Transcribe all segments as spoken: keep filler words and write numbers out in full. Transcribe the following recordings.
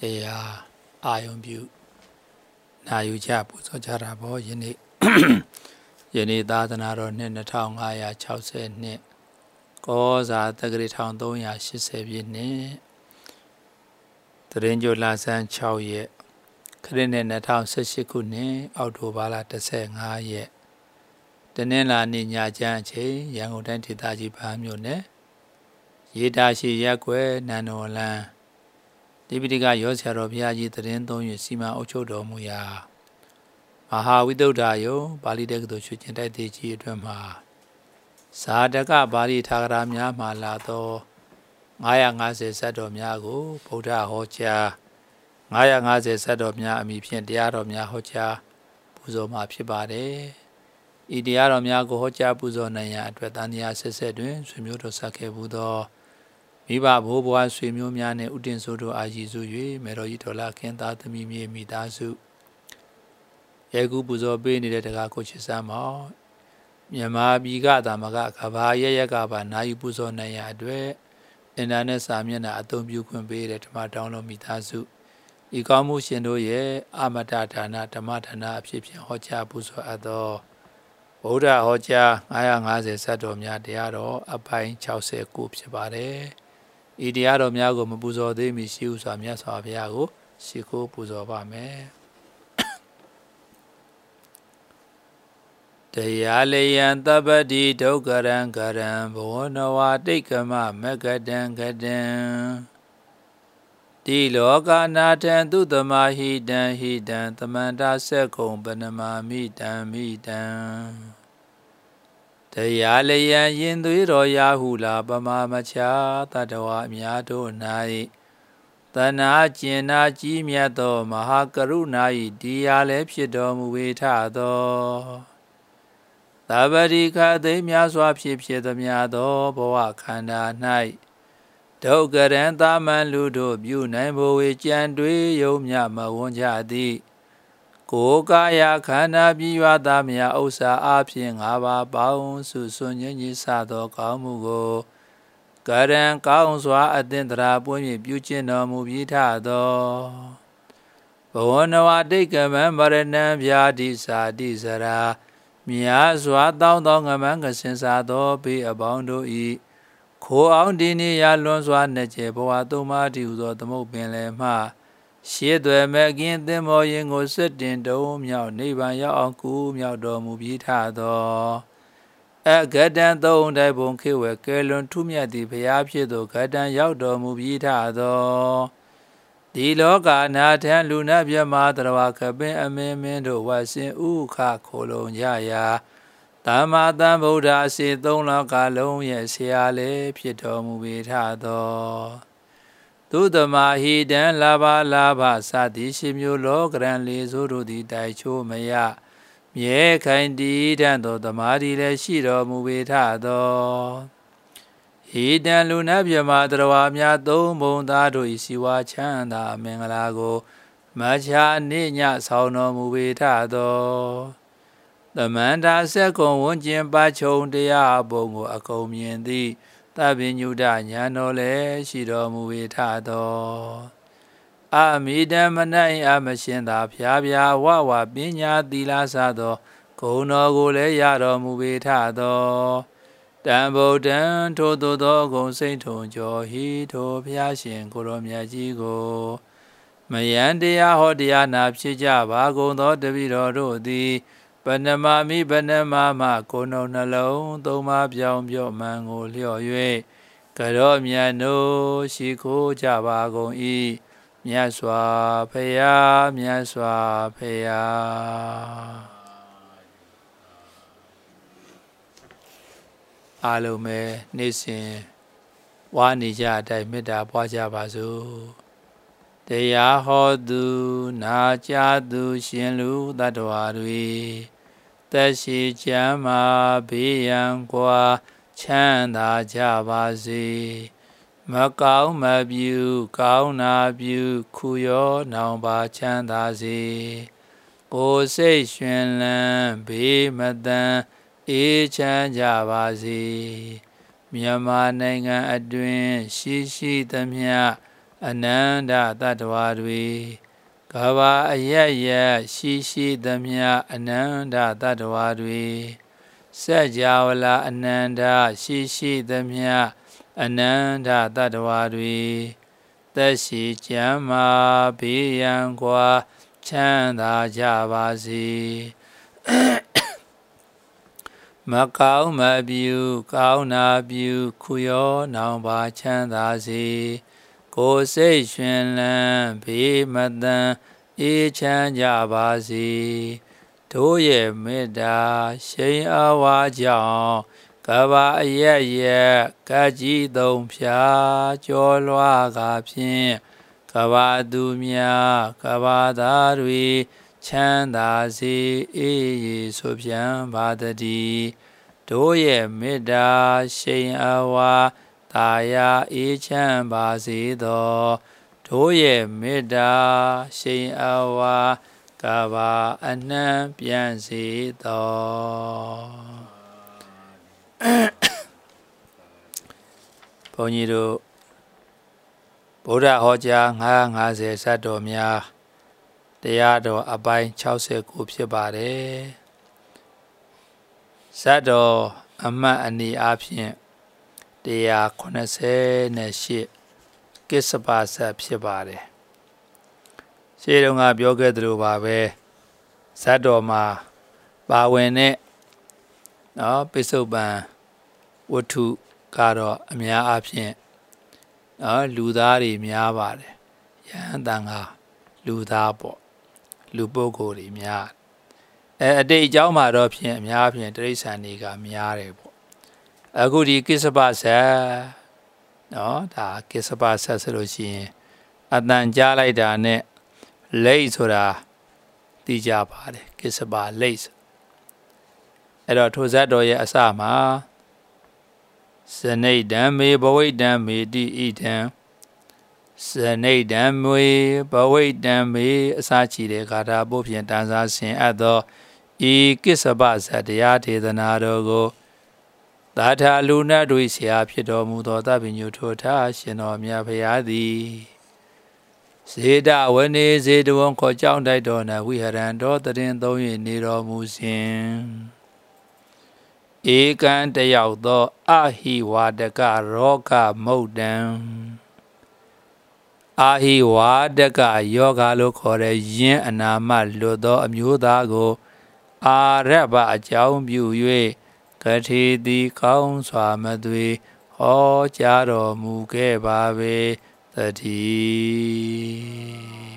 တရားအာယုံပြုနာယူကြပူဇော်ကြတာပေါ့ယနေ့ယနေ့သာသနာတော်နှစ်နှစ်ထောင်ငါးရာခြောက်ဆယ်နှစ်ကောဇာတက္ကရာတစ်ထောင်သုံးရာရှစ်ဆယ်ပြည့်နှစ်တရင်ကျိုလဆန်းခြောက်ရက်ခရစ်နှစ်နှစ်ထောင်ဆယ်ရှစ်ခုနှစ်အောက်တိုဘာလတစ်ဆယ်ငါးရက်တနင်္လာနေ့ညချမ်းအချိန်ရန်ကုန်တိုင်းဒေသကြီးဗဟန်းမြို့နယ်ရေတာရှိရက်ကွယ်နန္ဒဝန်လန်းတိပိဋကရောဆရာတော်ဘုရားကြီးတရင်သုံး၍စီမံအုပ်ချုပ်တော်မူရာမဟာဝိသုဒ္ဓယုံပါဠိတက္ကသိုလ်ရွှေကျင်တိုက်သေးကြီးအတွင်းမှာဇာတကပါဠိထာဂရများမှလာသောငါးရာငါးဆယ်ဇတ်တော်များကိုဗုဒ္ဓဟောကြားငါးရာငါးဆယ်ဇတ်တော်များအမိဖြင့်တရားတော်များဟောကြားပူဇော်မှာဖြစ်ပါတယ်။ဤတရားတော်များကိုဟောကြားပူဇော်နိုင်ရန်အတွက်တန်တရားဆက်ဆက်တွင်ဆွေမျိုးတော်ဆက်ခဲ့ဘူးသောမိဘဘိုးဘွားဆွေမျိုးများနှင့်ဥတင်ဆိုတို့အာရည်စု၍မေတော်ကြီးတော်လာခင်သားသမီးမြေမိသားစုယေကူပူဇော်ပေးနေတဲ့တရားကိုချစ်စမ်းမောင်းမြန်မာပြည်ကသာမကကဘာရရကပါနာယူပူဇော်နိုင်ရအတွက်အင်တာနက်စာမျက်နှာအသုံးပြုခွင့်ပေးတဲ့ဓမ္မတောင်းတော်မိသားစုဤကောင်းမှုရှင်တို့ရဲ့အမတဒါနဓမ္မဒါနအဖြစ်ဖြင့်ဟောကြားပူဇော်အပ်သောဗုဒ္ဓဟောကြားငါးရာငါးဆယ်ဇတ်တော်များတရားတော်အပိုင်းခြောက်ဆယ်ကိုဖြစ်ပါတယ်။ဤတရားတော်များကိုမပူဇော်သေးမီရှိဥစွာမြတ်စွာဘုရားကိုရှိခိုးပူဇော်ပါမယ်။တရားလယံတပ္ပတိဒုက္ခရံကရံဘဝနဝတိတ်ကမမကတံကတံတိလောကနာထံသူတမဟိတံဟိတံသမန္တာဆက်ကုံပနမမိတံမိတံတရားလယံရင်သွေးတော်ရာဟုလာပမာမချာတတဝအများတို့၌တဏှာကျင်နာကြီးမြတ်သောမဟာကရုဏာ၏တရားလည်းဖြစ်တော်မူဝေထသောသဗ္ဗရိခသိများစွာဖြစ်ဖြစ်သမျှသောဘဝခန္ဓာ၌ဒုက္ခရံသာမန်လူတို့ပြုနိုင်ဖို့ဝေကြံတွေးယုံမြမဝန်းကြသည်ကိုယ်ကာယခန္ဓာပြည့်ဝသားမြဥစ္စာအဖြစ်ငါးပါးပေါင်းစုစွန်ခြင်းကြီးစသောကောင်းမှုကိုကရံကောင်းစွာအသင်္တရာပွင့်၍ပြုကျင့်တော်မူပြီးထသောဘဝနဝတိတ်ကမံဗရဏံဗျာတိစာတိစရာမြာစွာတောင်းသောငမန်းကစင်စားသောဘေးအပေါင်းတို့၏ခိုးအောင်ဒီနေရလွန်စွာနှစ်ကျဲဘဝသုံးပါးတည်ဟူသောသမုတ်ပင်လည်းမှရှေးသွယ်မဲ့ကင်းသင်္ဘောရင်ကိုစက်တင်တုံးမြောက်နိဗ္ဗာန်ရောက်အောင်ကူမြောက်တော်မူပြီးထသောအဂတံသုံးတိုင်ဘုံခေဝဲကဲလွန်ထုမြတ်သည့်ဘုရားဖြစ်သောဂတံရောက်တော်မူပြီးထသောဒီလောကနာထံလူနာမြမတရဝကပင်အမင်းမင်းတို့ဝါစင်ဥခခိုလုံကြရာသမ္မာသမ္ဗုဒ္ဓစေသုံးလောကလုံးရဲ့ဆရာလည်းဖြစ်တော်မူပြီးထသောသုတမဟိတံလာဘလာဘစသည်ရှင်မျိုးလောကရန်လေးစိုးတို့သည်တိုက်ချိုးမရမြဲခိုင်တည်တံ့သောသမာဓိလည်းရှိတော်မူပေထသောဟိတံလူနာမြမတရဝများသုံးဘုံသားတို့၏စီဝါချမ်းသာမင်္ဂလာကိုမချာနေညဆောင်တော်မူပေထသောသမန္တာဆက်ကုံဝန်းကျင်ပါချုံတရားဘုံကိုအကုန်မြင်သည်သဗ္ဗညုတညာတော်လည်းရှိတော်မူပေထသောအမိတံမနိုင်အမရှင်သာဖျားဖျားဝဝပညာသီလစသောဂုဏ်တော်ကိုလည်းရတော်မူပေထသောတံဗုဒ္ဓံထိုသို့သောဂုဏ်စိတ်ထုံကျော်ဟိထိုဘုရားရှင်ကိုရောမြတ်ကြီးကိုမယံတရားဟောတရားနာဖြစ်ကြပါကုန်သောတပည့်တော်တို့သည်ပဏမမိပဏမမကိုယ်နှုတ်နှလုံးသုံးပါးပြောင်းပြော့မှန်ကိုလျော့၍ကရောမြတ်တို့ရှိခိုးကြပါကုန်၏မြတ်စွာဘုရားမြတ်စွာဘုရားအားလုံးပဲနေ့စဉ်ဝါနေကြအတိုင်းမေတ္တာပွားကြပါစို့တရားဟောသူနာကြားသူရှင်လူတတ္တဝါတွေသက်ရှိချမ်းသာဘေးရန်ကွာချမ်းသာကြပါစေမကောင်းမပြုကောင်းနာပြုခုရောနောင်ပါချမ်းသာစေကိုယ်စိတ်ရှင်လန်းဘေးမတန်အေးချမ်းကြပါစေမြန်မာနိုင်ငံအတွင်းရှိရှိသမျှအနန္တတတ္တဝါတွေကဘာအယက်ယက်ရှိရှိသမျှအနန္တတတ္တဝါတွေစัจ java လာအနန္တရှိရှိသမျှအနန္တတတ္တဝါတွေသက်ရှိကျမ်းမာဘေးရန်ကွာချမ်းသာကြပါစေမကောင်းမပြုကောင်းနာပြုခုရောနောင်ပါချမ်းသာစေကိုယ်စိတ်ရှင်လန်းဘေးမတန်အေးချမ်းကြပါစေတို့ရဲ့မေတ္တာရှိန်အားဝါကြောင့်ကဘာအယက်ယက်ကကြီးသုံးဖြာကျော်လွှားကားဖြင့်ကဘာသူများကဘာသားတွေချမ်းသာစေအေးရည်ဆိုပြန်ပါတည်းတို့ရဲ့မေတ္တာရှိန်အားဝါတာယာအေးချမ်းပါစေသောတို့ရဲ့မေတ္တာရှိန်အားဝါကဘာအနှံ့ပြန်စေသောဘုန်းကြီးတို့ဗုဒ္ဓဟောကြားငါး၅၀စတ်တော်များတရားတော်အပိုင်း၆၉ဖြစ်ပါတယ်စတ်တော်အမှတ်အနေအားဖြင့်တရားခုနှစ်ဆယ်ရှစ်ကိစ္စပါစတ်ဖြစ်ပါတယ်ရှေးတုန်းကပြောခဲ့သလိုပါပဲဇတ်တော်မှာပါဝင်တဲ့နော်ပိဿုပန်ဝတ္ထုကတော့အများအားဖြင့်နော်လူသားတွေများပါတယ်ယဟန်တန်ကလူသားပေါ့လူပုဂ္ဂိုလ်တွေများအဲအတိတ်အကြောင်းမှာတော့ဖြင့်အများအားဖြင့်တိရစ္ဆာန်တွေကများတယ်ပေါ့အခုဒီကိစ္စပါဇတ်နော်ဒါကိစ္စပါဇတ်ဆိုလို့ရှိရင်အတန်ကြားလိုက်တာနဲ့လိတ်ဆိုတာသိကြပါတယ်ကိစ္စပါလိတ်အဲ့တော့ထိုဇတ်တော်ရဲ့အစမှာဇနိဒံမေဘဝိတံမေတိဣဒံဇနိဒံမေဘဝိတံမေအစချီတဲ့ဂါထာပုဖြင့်တန်စားဆင်အပ်သောဤကိစ္စပဇတ်တရားဒေသနာတော်ကိုသာထာလူနတ်တို့ဆရာဖြစ်တော်မူသောသဗ္ဗညုထိုထာရှင်တော်မြတ်ဖရာသည်ဇေဒဝနေဇေဒဝံခေါ်ကြောင်းတိုက်တော်၌ဝိဟရံတော်တရင်သုံး၍နေတော်မူစဉ်ဧကံတယောက်သောအဟိဝါဒကရောဂမုတ်တံအာဟိဝါဒကယောဂလို့ခေါ်တဲ့ယင်းအနာမလွတ်သောအမျိုးသားကိုအာရဘအကြောင်းပြု၍ကတိတိကောင်းစွာမသွေဟောကြားတော်မူခဲ့ပါပေသတည်း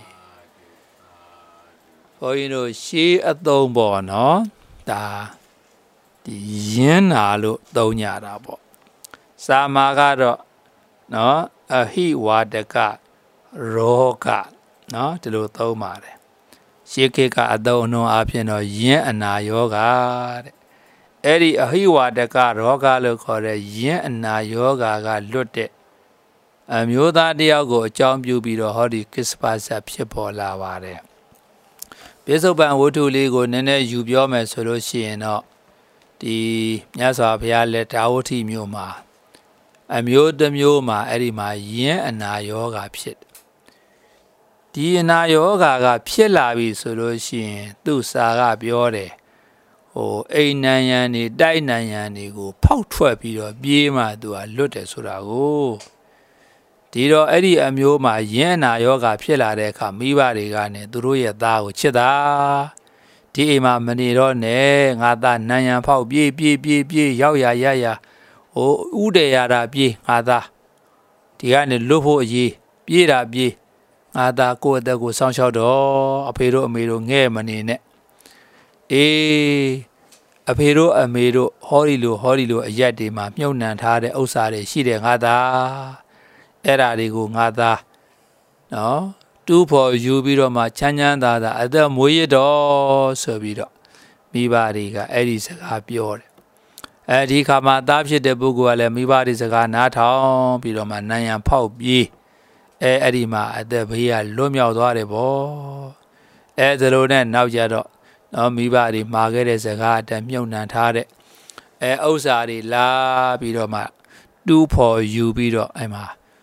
ဘုန်းကြီးတို့ရှေးအသုံးပေါ့နော်ဒါဒီယင်းနာလို့သုံးကြတာပေါ့စာမာကတော့နော်အဟိဝါဒကရောဂနော်ဒီလိုသုံးပါတယ်ရှေးခေတ်ကအသုံးအနှုန်းအဖြစ်တော့ယင်းအနာယောဂတဲ့အဲ့ဒီအဟိဝါဒကရောဂလို့ခေါ်တဲ့ယင်းအနာယောဂကလွတ်တဲ့အမျိုးသားတယောက်ကိုအကြောင်းပြုပြီးတော့ဟောဒီကိစ္စပါဇတ်ဖြစ်ပေါ်လာပါတယ်ပိဿုပန်ဝတ္ထုလေးကိုနည်းနည်းယူပြောမယ်ဆိုလို့ရှိရင်တော့ဒီမြတ်စွာဘုရားလက်ဒါဝတိမြို့မှာအမျိုးတစ်မျိုးမှာအဲ့ဒီမှာယင်းအနာယောဂဖြစ်ဒီအနာယောဂကဖြစ်လာပြီဆိုလို့ရှိရင်သူ့စာကပြောတယ်ဟိုအိမ်နံရံနေတိုက်နံရံတွေကိုဖောက်ထွက်ပြီးတော့ပြေးမှသူကလွတ်တယ်ဆိုတာကိုဒီတော့အဲ့ဒီအမျိုးမှာယင်းအနာယောဂဖြစ်လာတဲ့အခါမိဘတွေကနေသူတို့ရဲ့သားကိုချစ်တာဒီအိမ်မှာမနေတော့နဲ့ငါသားနံရံဖောက်ပြေးပြေးပြေးပြေးရောက်ရရရဟိုဥဒေရတာပြေးငါသားဒီကနေလွတ်ဖို့အရေးပြေးတာပြေးငါသားကိုယ့်အသက်ကိုစောင့်ရှောက်တော့အဖေတို့အမေတို့ငဲ့မနေနဲ့အေးအဖေတို့အမေတို့ဟောဒီလိုဟောဒီလိုအရက်တွေမှာမြုပ်နှံထားတဲ့ဥစ္စာတွေရှိတယ်ငါသားအဲ့ဓာတွေကိုငါသားနော်တူးဖို့ယူပြီးတော့မှချမ်းချမ်းသာသာအသက်မွေးရတော့ဆိုပြီးတော့မိဘတွေကအဲ့ဒီစကားပြောတယ်အဲဒီခါမှာသားဖြစ်တဲ့ပုဂ္ဂိုလ်ကလည်းမိဘတွေစကားနားထောင်ပြီးတော့မှနံရံဖောက်ပြေးအဲအဲ့ဒီမှာအသက်ဘေးကလွတ်မြောက်သွားတယ်ဗောအဲဒါလိုနဲ့နောက်ကြတော့နော်မိဘတွေမှာခဲ့တဲ့စကားအတည်းမြုပ်နှံထားတဲ့အဲဥစ္စာတွေလာပြီးတော့မှတူးဖို့ယူပြီးတော့အဲ့မှာ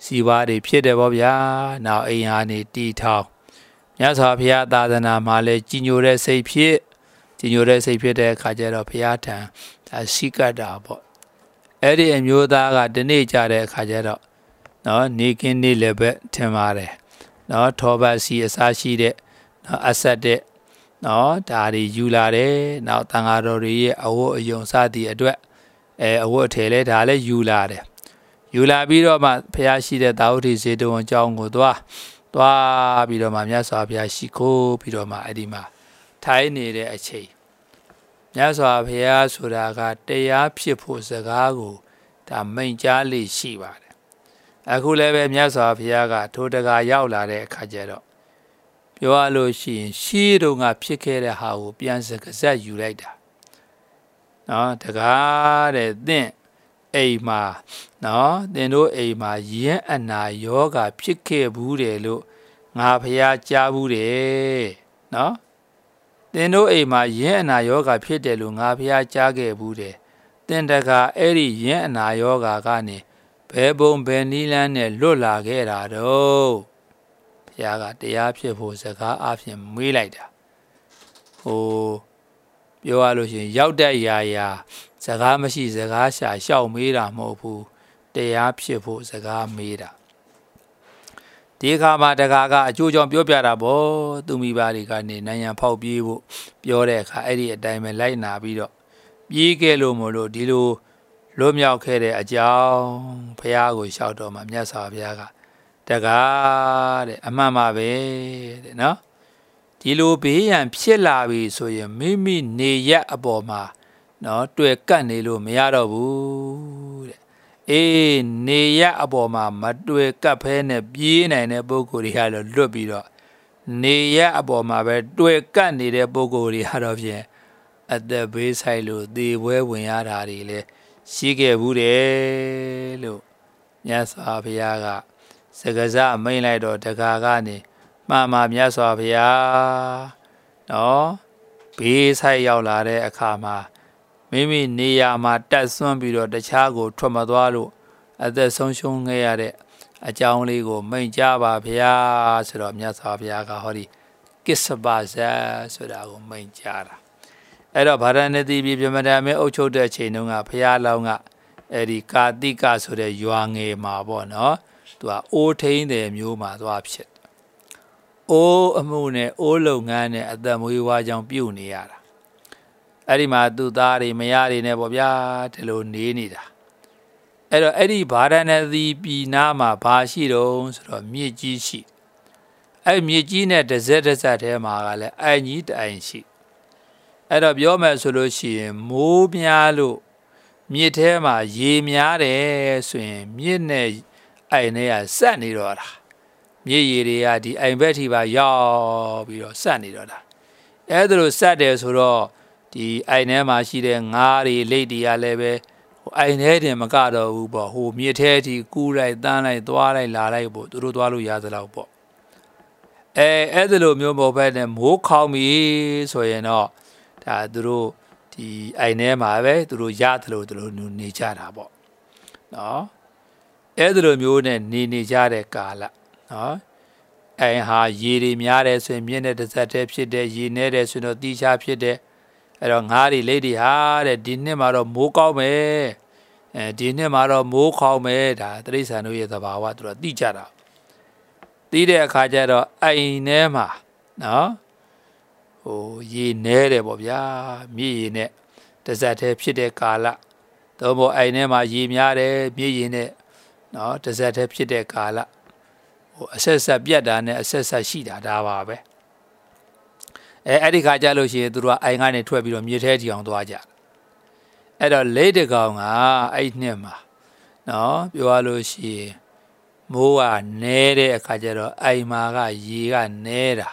စီဝါတွေဖြစ်တယ်ပေါ့ဗျာနောက်အိမ်ဟာနေတီထောင်မြတ်စွာဘုရားသာသနာမှာလည်းကြီးညိုတဲ့စိတ်ဖြစ်ကြီးညိုတဲ့စိတ်ဖြစ်တဲ့အခါကျတော့ဘုရားထံဒါရှိကတ်တာပေါ့အဲ့ဒီအမျိုးသားကဒီနေ့ကြတဲ့အခါကျတော့နော်နေကင်းနေလည်းပဲထင်ပါတယ်နော်ထောပတ်စီအစားရှိတဲ့နော်အဆက်တဲ့နော်ဒါတွေယူလာတယ်နောက်တန်ဃာတော်တွေရဲ့အဝတ်အယုံစသည်အတွက်အဲအဝတ်အထည်လဲဒါလည်းယူလာတယ်ယူလာပြီးတော့မှဖះရှိတဲ့တာဝတိဇေတဝန်ကျောင်းကိုသွားသွားပြီးတော့မှမြတ်စွာဘုရားရှိခိုးပြီးတော့မှအဲ့ဒီမှာထိုင်နေတဲ့အချိန်မြတ်စွာဘုရားဆိုတာကတရားဖြစ်ဖို့စကားကိုဒါမိန့်ကြားလေရှိပါတယ်အခုလည်းပဲမြတ်စွာဘုရားကထိုတကာရောက်လာတဲ့အခါကျတော့ပြောရလို့ရှိရင်ရှေးတုန်းကဖြစ်ခဲ့တဲ့ဟာကိုပြန်စကားဆက်ယူလိုက်တာနော်တကားတဲ့သင်အိမ်မှာနော်သင်တို့အိမ်မှာယင်းအနာယောဂဖြစ်ခဲ့ဘူးတယ်လို့ငါဖះကြားဘူးတယ်နော်သင်တို့အိမ်မှာယင်းအနာယောဂဖြစ်တယ်လို့ငါဖះကြားခဲ့ဘူးတယ်သင်တကာအဲ့ဒီယင်းအနာယောဂကနေဘယ်ပုံဘယ်နည်းလမ်းနဲ့လွတ်လာခဲ့တာတော့ဖះကတရားဖြစ်ဖို့စကားအဖြစ်မေးလိုက်တာဟိုပြောရလို့ရှိရင်ရောက်တဲ့ຢာຢာစကားမရှိစကားရှာရှောက်မေးတာမဟုတ်ဘူးတရားဖြစ်ဖို့စကားမေးတာဒီခါမှာတကာကအကျိုးကြောင့်ပြောပြတာပေါ့သူမိဘတွေကနေနိုင်ရန်ဖောက်ပြေးဖို့ပြောတဲ့အခါအဲ့ဒီအတိုင်းပဲလိုက်နာပြီးတော့ပြေးခဲ့လို့မလို့ဒီလိုလွတ်မြောက်ခဲ့တဲ့အကြောင်းဘုရားကိုလျှောက်တော်မှာမြတ်စွာဘုရားကတကားတဲ့အမှန်ပါပဲတဲ့နော်ဒီလိုဘေးရန်ဖြစ်လာပြီဆိုရင်မိမိနေရအပေါ်မှာနော်တွေ့ကတ်နေလို့မရတော့ဘူးတဲ့အေးနေရအပေါ်မှာမတွေ့ကတ်ဖဲနဲ့ပြေးနိုင်တဲ့ပုဂ္ဂိုလ်တွေကတော့လွတ်ပြီးတော့နေရအပေါ်မှာပဲတွေ့ကတ်နေတဲ့ပုဂ္ဂိုလ်တွေကတော့ဖြင့်အသက်ဘေးဆိုင်လို့သေပွဲဝင်ရတာတွေလည်းရှိခဲ့ဘူးတယ်လို့မြတ်စွာဘုရားကစကားစမိန်လိုက်တော့တကာကနေမှန်ပါမြတ်စွာဘုရားနော်ဘေးဆိုင်ရောက်လာတဲ့အခါမှာမိမိနေရာမှာတက်ဆွမ်းပြီးတော့တခြားကိုထွက်မသွားလို့အသက်ဆုံးရှုံးခဲ့ရတဲ့အကြောင်းလေးကိုမိန့်ကြားပါဗျာဆိုတော့မြတ်စွာဘုရားကဟောဒီကိစ္စပါဇာဆိုတာကိုမိန့်ကြားတာအဲ့တော့ဗာရာဏသီပြည်ပြမတမင်းအုပ်ချုပ်တဲ့အချိန်တုန်းကဘုရားလောင်းကအဲ့ဒီကာတိကဆိုတဲ့ရွာငယ်မှာပေါ့နော်သူကအိုးထိန်တဲ့မျိုးမှာသွားဖြစ်အိုးအမှုနဲ့အိုးလုပ်ငန်းနဲ့အသက်မွေးဝါးကြောင်းပြုတ်နေရတာအဲ့ဒီမှာသူ့သားတွေမယားတွေနဲ့ပေါ့ဗျာဒီလိုနေနေတာအဲ့တော့အဲ့ဒီဗာရာဏသီပြည်နာမှာဘာရှိတော့ဆိုတော့မြစ်ကြီးရှိအဲ့မြစ်ကြီးနဲ့တစ်စက်တစ်စက်ထဲမှာကလည်းအိုင်ကြီးတိုင်ရှိအဲ့တော့ပြောမယ်ဆိုလို့ရှိရင်မိုးများလို့မြစ်ထဲမှာရေများတယ်ဆိုရင်မြစ်နဲ့အိုင်နဲ့ကဆက်နေတော့တာမြစ်ရေတွေကဒီအိမ်ဘက်ထိပါရောက်ပြီးတော့ဆက်နေတော့တာအဲ့ဒါလို့ဆက်တယ်ဆိုတော့ဒီအိုင်ထဲမှာရှိတဲ့ငါးတွေလိတ်တွေကလည်းပဲဟိုအိုင်ထဲတင်မကတော့ဘူးပေါ့ဟိုမြစ်ထဲထိကူးလိုက်တန်းလိုက်သွားလိုက်လာလိုက်ပေါ့သူတို့သွားလို့ရသလောက်ပေါ့အဲအဲ့ဒါလိုမျိုးမဟုတ်ဘဲနဲ့မိုးခေါင်ပြီဆိုရင်တော့ဒါသူတို့ဒီအိုင်ထဲမှာပဲသူတို့ရသလိုသူတို့နေကြတာပေါ့နော်အဲ့ဒါလိုမျိုးနဲ့နေနေကြတဲ့ကာလနော်အိုင်ဟာရေတွေများတယ်ဆိုရင်မြင့်တဲ့တစ်စက်တည်းဖြစ်တဲ့ရေနဲတယ်ဆိုတော့တီးချဖြစ်တဲ့အဲ့တော့ငါးတွေလိတ်တွေဟာတဲ့ဒီနှစ်မှာတော့မိုးကောင်းမယ်အဲဒီနှစ်မှာတော့မိုးခေါင်မယ်ဒါတိရစ္ဆာန်တို့ရဲ့သဘာဝသူတို့သိကြတာသိတဲ့အခါကျတော့အိုင်ထဲမှာနော်ဟိုရေနဲတယ်ပေါ့ဗျာမြေရေနဲ့တစ်စက်တည်းဖြစ်တဲ့ကာလတော့ဘောအိုင်ထဲမှာရေများတယ်မြေရေနဲ့နော်တစ်စက်တည်းဖြစ်တဲ့ကာလဟိုအဆက်ဆက်ပြတ်တာနဲ့အဆက်ဆက်ရှိတာဒါပါပဲအဲအဲ့ဒီခါကြလို့ရှိရင်သူတို့ကအိုင်ကနေထွက်ပြီးတော့မြေထဲထီအောင်သွားကြအဲ့တော့လိတ်တကောင်ကအဲ့နှစ်မှာနော်ပြောရလို့ရှိရင်မိုးကနဲတဲ့အခါကျတော့အိမ်မာကရေကနဲတာ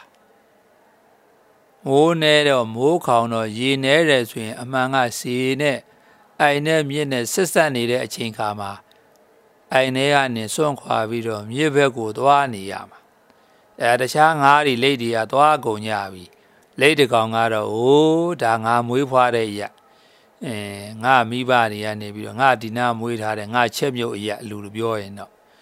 မိုးနဲတော့မိုးခေါင်တော့ရေနဲတယ်ဆိုရင်အမှန်ကစီနဲ့အိုင်နဲ့မြစ်နဲ့ဆက်ဆက်နေတဲ့အချိန်ခါမှာအိုင်ထဲကနေစွန့်ခွာပြီးတော့မြေဘက်ကိုသွားနေရမှာအဲတခြားငါးတွေလိတ်တွေကသွားကုန်ကြပြီလိတ်တကောင်ကတော့ဟိုးဒါငါမွေးဖွားတဲ့ရက်အဲငါမိဘတွေကနေပြီးတော့ငါဒီနာမွေးထားတဲ့ငါချက်မြုပ်အရက်အလူလိုပြောရင်တော့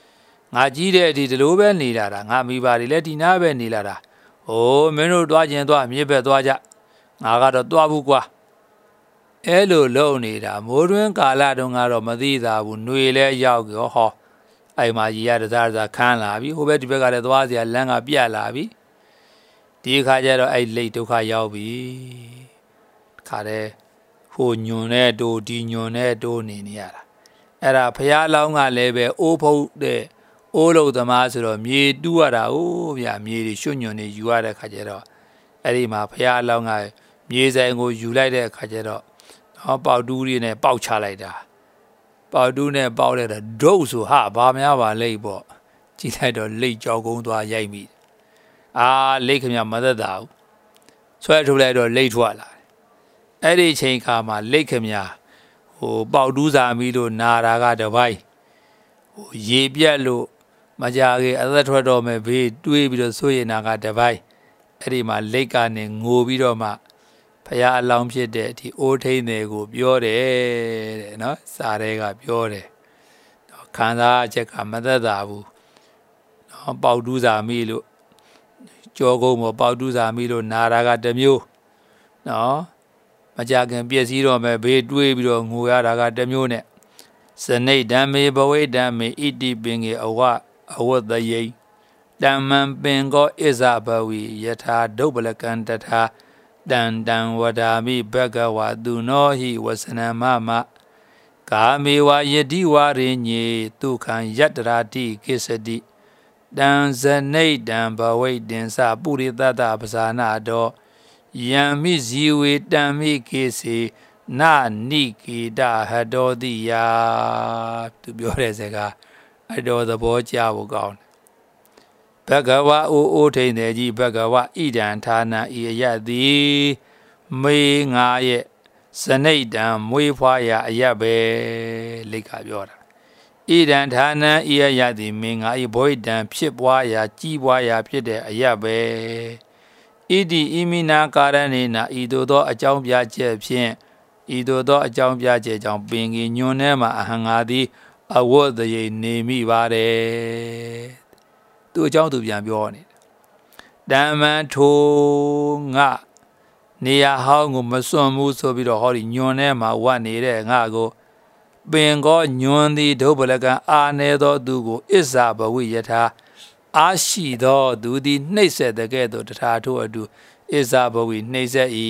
ငါကြီးတဲ့ဒီဒီလိုပဲနေလာတာငါမိဘတွေလည်းဒီနားပဲနေလာတာဟိုမင်းတို့သွားခြင်းသွားမြေဘက်သွားကြငါကတော့သွားဘူးကွာအဲလိုလုံနေတာမိုးတွင်းကာလတုန်းကတော့မသိသာဘူးຫນွေလဲရောက်ရောဟောအဲ့မှာကြီးရတစားတစားခန်းလာပြီဟိုဘက်ဒီဘက်ကလည်းသွားစရာလမ်းကပြတ်လာပြီဒီခါကျတော့အဲ့လိတ်ဒုက္ခရောက်ပြီခါတဲ့ဟိုညွန်တဲ့တိုးဒီညွန်တဲ့တိုးနေနေရတာအဲ့ဒါဖះလောင်းကလည်းပဲအိုးဖုတ်တဲ့အိုးလုံးသမားဆိုတော့မြေတူးရတာအိုးဗျာမြေတွေရွှွညွန်နေယူရတဲ့ခါကျတော့အဲ့ဒီမှာဖះလောင်းကမြေဆိုင်ကိုယူလိုက်တဲ့ခါကျတော့ဟောပေါတူးလေးနဲ့ပေါက်ချလိုက်တာပေါတူးနဲ့ပေါက်လိုက်တာဒုတ်ဆိုဟာဘာများပါလိမ့်ပေါ့ကြည့်လိုက်တော့လိတ်ကြောက်ကုန်းသွားရိုက်မိအာလိတ်ခမမသက်တာဘူးဆွဲထုတ်လိုက်တော့လိတ်ထွက်လာအဲ့ဒီချိန်ခါမှာလိတ်ခမဟိုပေါတူးစာမီလို့နာတာကတပိုင်းဟိုရေပြက်လို့မကြခင်အသက်ထွက်တော့မယ်ဘေးတွေးပြီးတော့ဆိုရင်နာကတပိုင်းအဲ့ဒီမှာလိတ်ကနေငိုပြီးတော့မှဖះအလောင်းဖြစ်တဲ့ဒီအိုးထိန်တွေကိုပြောတယ်တဲ့နော်စာတွေကပြောတယ်ခံစားချက်ကမသက်သာဘူးနော်ပေါတူးစာမီလို့ကြောကုန်းမပေါတူးစာမီလို့နာတာကတမျိုးနော်မကြခင်ပြည့်စည်တော့မယ်ဘေးတွေးပြီးတော့ငိုရတာကတမျိုးနဲ့စနိဒံမေဘဝိဒံမေဣတိပင်ကေအဝအဝတ္တယေတမ္မံပင်ကောဣဇဘဝီယထာဒုပ္ပလကံတထာတန်တံဝဒာမိဘဂဝါသူနောဟိဝစနမမကာမေဝယတိဝရိညေဒုခံယတရာတိကိစ္စတိတံဇနိဒံဘဝိတင်္စပုရိသတ္တပဇာနာတောယံမိဇီဝေတံမိကေစီနာနိကေတဟတောတိယသူပြောတဲ့စကားအတော်သဘောကျဖို့ကောင်းတယ်ဘဂဝါအိုအိုထိန်တယ်ကြီးဘဂဝါဣဒံဌာနဤအယတိမေငါရဲ့စနိဒံမွေးဖွားရာအယပဲလိတ်ကပြောတာဣဒံဌာနဤအယတိမေငါဤဘဝိဒံဖြစ်ပွားရာကြီးပွားရာဖြစ်တဲ့အယပဲဣတိဣမိနာကာရဏေနာဤသို့သောအကြောင်းပြချက်ဖြင့်ဤသို့သောအကြောင်းပြချက်ကြောင့်ပင်ကြီးညွန်ထဲမှာအဟံငါသည်အဝတ်တရေနေမိပါတယ်သူအကြောင်းသူပြန်ပြောနေတမ္မံထိုငါနေရာဟောင်းကိုမစွန့်ဘူးဆိုပြီးတော့ဟောဒီညွန်ထဲမှာဝတ်နေတဲ့ငါကိုပင်ကောညွန်သည်ဒုပ္ပလကံအာနေသောသူကိုဣဇာဘဝိယထာအာရှိသောသူသည်နှိမ့်ဆက်တဲ့ကဲ့သို့တထာထို့အတူဣဇာဘဝိနှိမ့်ဆက်၏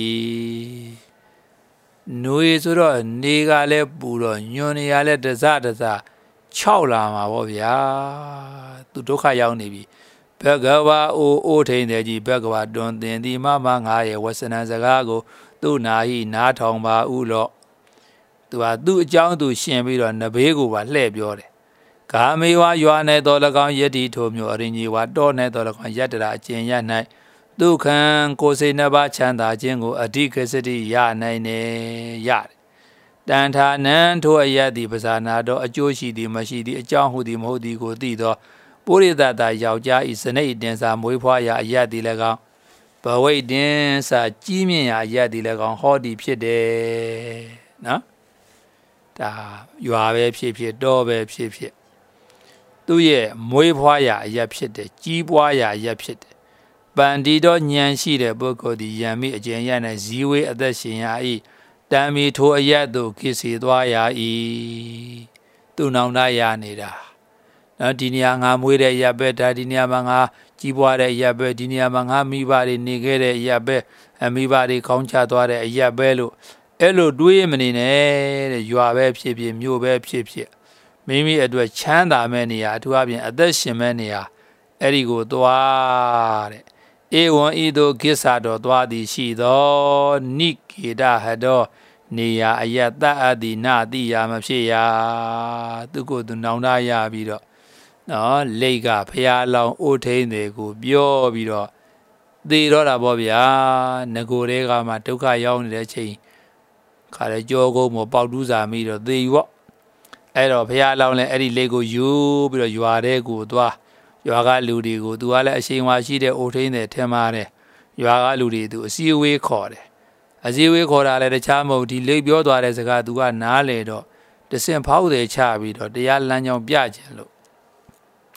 ຫນွေဆိုတော့နေကလည်းပူတော့ညွန်နေရလဲတစတစခြောက်လာမှာပေါ့ဗျာသူဒုက္ခရောက်နေပြီဘဂဝါအိုအိုထိန်တယ်ကြီးဘဂဝါတွင်တင်သည်မမငါရဲ့ဝဆနံစကားကိုသူ့နာဟိနားထောင်ပါဥလော့သူဟာသူ့အကြောင်းသူရှင်းပြီးတော့နဘေးကိုပါလှည့်ပြောတယ်ကာမေဝရွာနေတော်၎င်းယတိထိုမျိုးအရင်ကြီးဝါတောနေတော်၎င်းယတရာအကျင့်ရ၌ဒုက္ခံကိုယ်စိတ်နှပါချမ်းသာခြင်းကိုအဓိကစတိရနိုင်နေရတယ်တန်ထာနံထိုအယတိပဇာနာတော်အကျိုးရှိသည်မရှိသည်အကြောင်းဟုသည်မဟုတ်သည်ကိုသိသောပုရိသတာယောက်ျားဤစနိတင်စာမွေးဖွားရာအယတိ၎င်းဘဝိတင်စာကြီးမြင့်ရာအယတိ၎င်းဟောသည်ဖြစ်တယ်နော်ဒါရွာပဲဖြစ်ဖြစ်တောပဲဖြစ်ဖြစ်သူရဲ့မွေးဖွားရာအယဖြစ်တယ်ကြီးပွားရာအယဖြစ်တယ်ပန္တိတော်ဉာဏ်ရှိတဲ့ပုဂ္ဂိုလ်သည်ယံမိအကျဉ်းရ၌ဇီဝေအသက်ရှင်ရာ၏တံမီထိုအယတ်သို့ကိစီသွားရာ၏သူနောင်တရနေတာနော်ဒီနေရာငါမွေးတဲ့အယတ်ပဲဒါဒီနေရာမှာငါကြီးပွားတဲ့အယတ်ပဲဒီနေရာမှာငါမိဘတွေနေခဲ့တဲ့အယတ်ပဲအမိဘတွေခေါင်းချသွားတဲ့အယတ်ပဲလို့အဲ့လိုတွေးမနေနဲ့တဲ့ရွာပဲဖြစ်ဖြစ်မြို့ပဲဖြစ်ဖြစ်မိမိအတွက်ချမ်းသာမဲ့နေရာအထူးအဖြင့်အသက်ရှင်မဲ့နေရာအဲ့ဒီကိုသွားတဲ့ဧဝံဤသို့ကိစ္ဆာတော်သွားသည်ရှိသောနိကေတဟတောနေရာအယတအတိနာတိယာမဖြစ်ရာသူကိုသူနောင်တရပြီးတော့နော်လိတ်ကဖះလောင်အိုးထိန်တွေကိုပြောပြီးတော့သေတော့တာပေါ့ဗျာငကိုတွေကမှဒုက္ခရောက်နေတဲ့ချိန်ခါလေကြောကုန်းမပေါက်တူးစာမိတော့သေပေါ့အဲ့တော့ဖះလောင်လည်းအဲ့ဒီလိတ်ကိုယူပြီးတော့ရွာတဲ့ကိုသွားရွာကလူတွေကိုသူကလည်းအရှိန်ဝါရှိတဲ့အိုထိန်တွေထင်ပါတယ်ရွာကလူတွေသူအစည်းအဝေးခေါ်တယ်အစည်းအဝေးခေါ်တာလည်းတခြားမဟုတ်ဒီလိတ်ပြောသွားတဲ့စကားသူကနားလေတော့တစင်ဖောက်တယ်ချပြီးတော့တရားလမ်းကြောင်းပြခြင်းလို့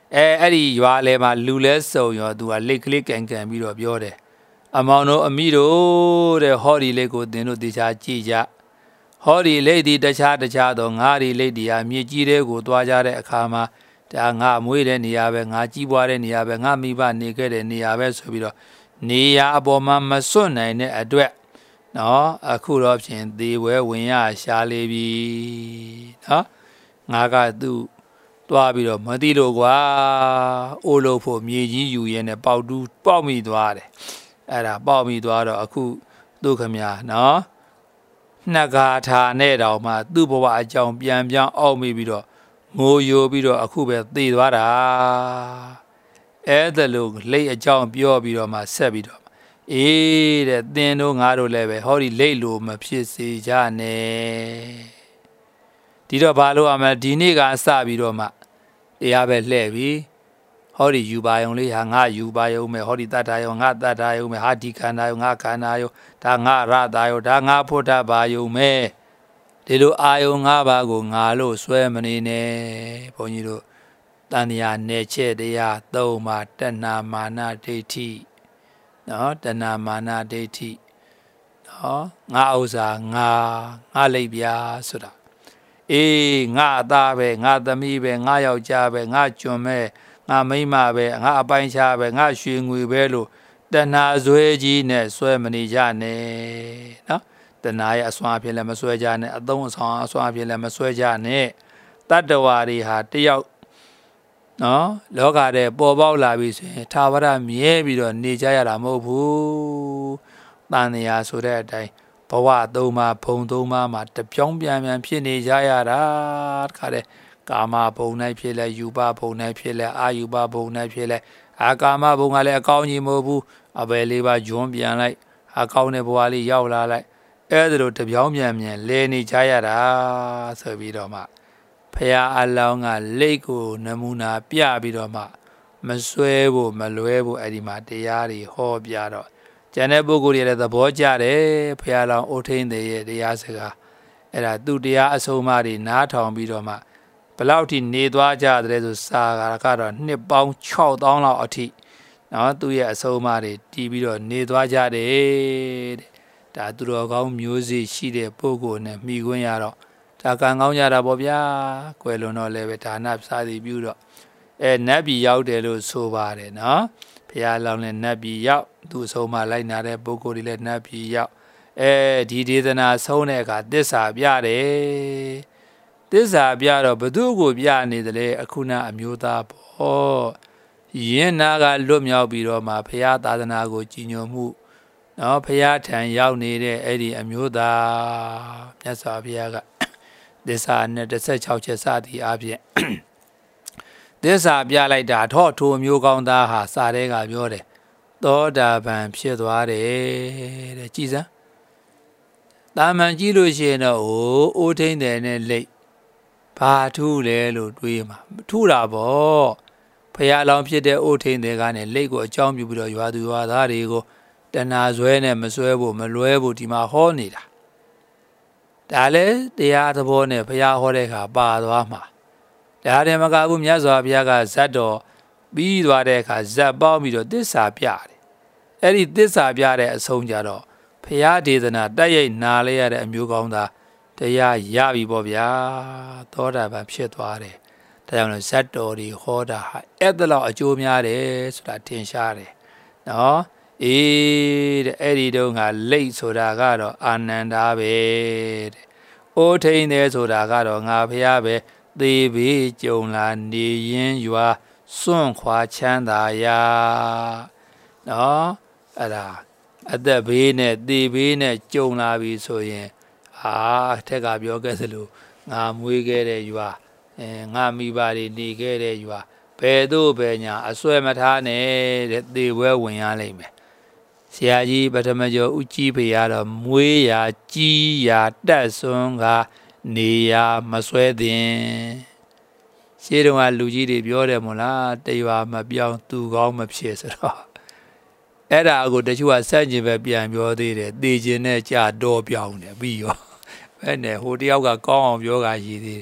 အဲအဲ့ဒီရွာလဲမှာလူလဲစုံရောသူကလိတ်ကလေးကန်ကန်ပြီးတော့ပြောတယ်အမောင်တို့အမိတို့တဲ့ဟောဒီလိတ်ကိုသင်တို့တေချာကြည့်ကြဟောဒီလိတ်ဒီတခြားတခြားသောငါးဒီလိတ်ဒီဟာမြေကြီးတွေကိုသွားကြတဲ့အခါမှာဒါငါမွေးတဲ့နေရာပဲငါကြီးပွားတဲ့နေရာပဲငါမိဘနေခဲ့တဲ့နေရာပဲဆိုပြီးတော့နေရာအပေါ်မှာမစွန့်နိုင်တဲ့အတွက်နော်အခုတော့ဖြင့်သေဝဲဝင်ရရှားလေပြီနော်ငါကသူ့တွားပြီးတော့မသိလို့ကွာအိုးလို့ဖို့မြေကြီးယူရဲနဲ့ပေါက်တူးပေါက်မိသွားတယ်အဲ့ဒါပေါက်မိသွားတော့အခုသူ့ခမညာနော်နှစ်ကားထာနဲ့တောင်မှသူ့ဘဝအကြောင်းပြန်ပြန်အောက်မိပြီးတော့ငိုယိုပြီးတော့အခုပဲသေသွားတာအဲ့ဒါလို့လိတ်အကြောင်းပြောပြီးတော့မှဆက်ပြီးတော့အေးတဲ့သင်တို့ငါတို့လည်းပဲဟောဒီလိတ်လို့မဖြစ်စေကြနဲ့ဒီတော့ဘာလို့အမဒီနေ့ကစပြီးတော့မှတရားပဲလှဲ့ပြီးဟောဒီယူပါယုံလေးဟာငါယူပါယုံမယ်ဟောဒီတတ္ထာယုံငါတတ္ထာယုံမယ်ဟာဒီခန္ဓာယုံငါခန္ဓာယုံဒါငါရတာယုံဒါငါဖုဒ္ဓဘာယုံမယ်ဒီလိုအာယုံငါးပါးကိုငါလို့ဆွဲမနေနဲ့ဘုန်းကြီးတို့တဏှာနယ်ချက်တရားသုံးပါတဏှာမာနဒိဋ္ဌိနော်တဏှာမာနဒိဋ္ဌိနော်ငါဥစ္စာငါငါလိပ်ပြာဆိုတာအေးငါအသားပဲငါသမီးပဲငါယောက်ျားပဲငါကျွန်ပဲငါမိန်းမပဲငါအပိုင်းခြားပဲငါရွှေငွေပဲလို့တဏှာဇွဲကြီးနဲ့ဆွဲမနေကြနဲ့နော်တဏှာရဲ့အစွမ်းအဖြစ်လည်းမဆွဲကြနဲ့အသုံးအဆောင်အစွမ်းအဖြစ်လည်းမဆွဲကြနဲ့တတ္တဝါတွေဟာတယောက်နော်လောကထဲပေါ်ပေါက်လာပြီဆိုရင်သာဝရမြဲပြီးတော့နေကြရတာမဟုတ်ဘူးတန်ရာဆိုတဲ့အတိုင်းဘဝသုံးပါးဘုံသုံးပါးမှာတပြောင်းပြန်ပြန်ဖြစ်နေကြရတာတခါတည်းကာမဘုံ၌ဖြစ်လဲယူပဘုံ၌ဖြစ်လဲအာယူပဘုံ၌ဖြစ်လဲအာကာမဘုံကလည်းအကောင်းကြီးမဟုတ်ဘူးအပယ်လေးပါးဂျွန်းပြန်လိုက်အကောင်းတဲ့ဘဝလေးရောက်လာလိုက်အဲ့ဒါလိုတပြောင်းပြန်ပြန်လဲနေကြရတာဆိုပြီးတော့မှဖရာအလောင်းကလိတ်ကိုနမူနာပြပြီးတော့မှမစွဲဖို့မလွဲဖို့အဲ့ဒီမှာတရားတွေဟောပြတော့ကျန်တဲ့ပုဂ္ဂိုလ်တွေလည်းသဘောကျတယ်ဖရာလောင်းအိုထိန်တဲ့ရဲ့တရားစကားအဲ့ဒါသူတရားအဆုံးအမတွေနားထောင်ပြီးတော့မှဘယ်လောက်ထိနေသွားကြတယ်ဆိုစာကတော့နှစ်ပေါင်း၆သောင်းလောက်အထိနော်သူရဲ့အဆုံးအမတွေတီးပြီးတော့နေသွားကြတယ်တဲ့ဒါသူတော်ကောင်းမျိုးစေ့ရှိတဲ့ပုဂ္ဂိုလ်နဲ့မိခွင့်ရတော့ဒါကံကောင်းကြတာပေါ့ဗျာကွယ်လွန်တော့လည်းပဲဒါနစာသည်ပြုတော့အဲနတ်ပြည်ရောက်တယ်လို့ဆိုပါတယ်နော်ဘုရားလောင်းလည်းနတ်ပြည်ရောက်သူအဆုံးအမလိုက်နာတဲ့ပုဂ္ဂိုလ်တွေလည်းနတ်ပြည်ရောက်အဲဒီဒေသနာဆုံးတဲ့အခါသစ္စာပြတယ်သစ္စာပြတော့ဘသူကိုပြနေတယ်လေအခုနအမျိုးသားပေါ့ယင်းနာကလွတ်မြောက်ပြီးတော့မှဘုရားသာသနာကိုကြီးညိုမှုနော်ဘုရားထံရောက်နေတဲ့အဲ့ဒီအမျိုးသားမြတ်စွာဘုရားကသစ္စာနဲ့တစ်ဆက်၆ချက်စသည်အပြင်သစ္စာပြလိုက်တာထော့ထိုမျိုးကောင်းသားဟာစာတဲကပြောတယ်သောတာပန်ဖြစ်သွားတယ်တဲ့ကြည်စမ်းတာမန်ကြည့်လို့ရှိရင်တော့အိုးအိုးထိန်တယ်နဲ့လိတ်ဘာထူးလဲလို့တွေးမှာထူးတာပေါ့ဖရာလောင်ဖြစ်တဲ့အိုးထိန်တယ်ကနဲ့လိတ်ကိုအကြောင်းပြုပြီးတော့ရွာသူရွာသားတွေကိုတဏှာဇွဲနဲ့မစွဲဖို့မလွဲဖို့ဒီမှာဟောနေတာဒါလည်းတရားသဘောနဲ့ဘုရားဟောတဲ့အခါပါသွားမှာဒါတည်းမကဘူးမြတ်စွာဘုရားကဇတ်တော်ပြီးသွားတဲ့အခါဇတ်ပေါင်းပြီးတော့သစ္စာပြတယ်အဲ့ဒီသစ္စာပြတဲ့အဆုံးကြတော့ဘုရားဒေသနာတက်ရိတ်နာလဲရတဲ့အမျိုးကောင်းသားတရားရပြီပေါ့ဗျာသောတာပန်ဖြစ်သွားတယ်ဒါကြောင့်လည်းဇတ်တော်တွေဟောတာဟာအဲ့ဒါလောက်အကျိုးများတယ်ဆိုတာထင်ရှားတယ်နော်အေးတဲ့အဲ့ဒီတုန်းကလိတ်ဆိုတာကတော့အာနန္ဒာပဲတဲ့။အိုးထိန်တယ်ဆိုတာကတော့ငါဖះပဲသေဘေးကြုံလာနေရင်ရွာစွန့်ခွာချမ်းသာရာနော်အဲ့ဒါအသက်ဘေးနဲ့သေဘေးနဲ့ကြုံလာပြီဆိုရင်ဟာထက်ကပြောခဲ့သလိုငါမွေးခဲ့တဲ့ရွာအဲငါမိဘတွေနေခဲ့တဲ့ရွာဘယ်သို့ပဲညာအစွဲမထားနဲ့တဲ့သေပွဲဝင်ရလိမ့်မယ်ဆရာကြီးပထမကျော်ဦးကြီးဖေရတော့မွေးရာကြီးရာတက်စွန်းကနေရာမစွဲသင်ရှင်းတော့လူကြီးတွေပြောတယ်မို့လားတရွာမပြောင်းသူကောင်းမဖြစ်ဆိုတော့အဲ့ဒါကိုတချို့ကစက်ကျင်ပဲပြန်ပြောသေးတယ်သေခြင်းနဲ့ကြာတော့ပြောင်းတယ်ပြီးရောဘယ်နဲ့ဟိုတယောက်ကကောင်းအောင်ပြောတာရှိသေးတယ်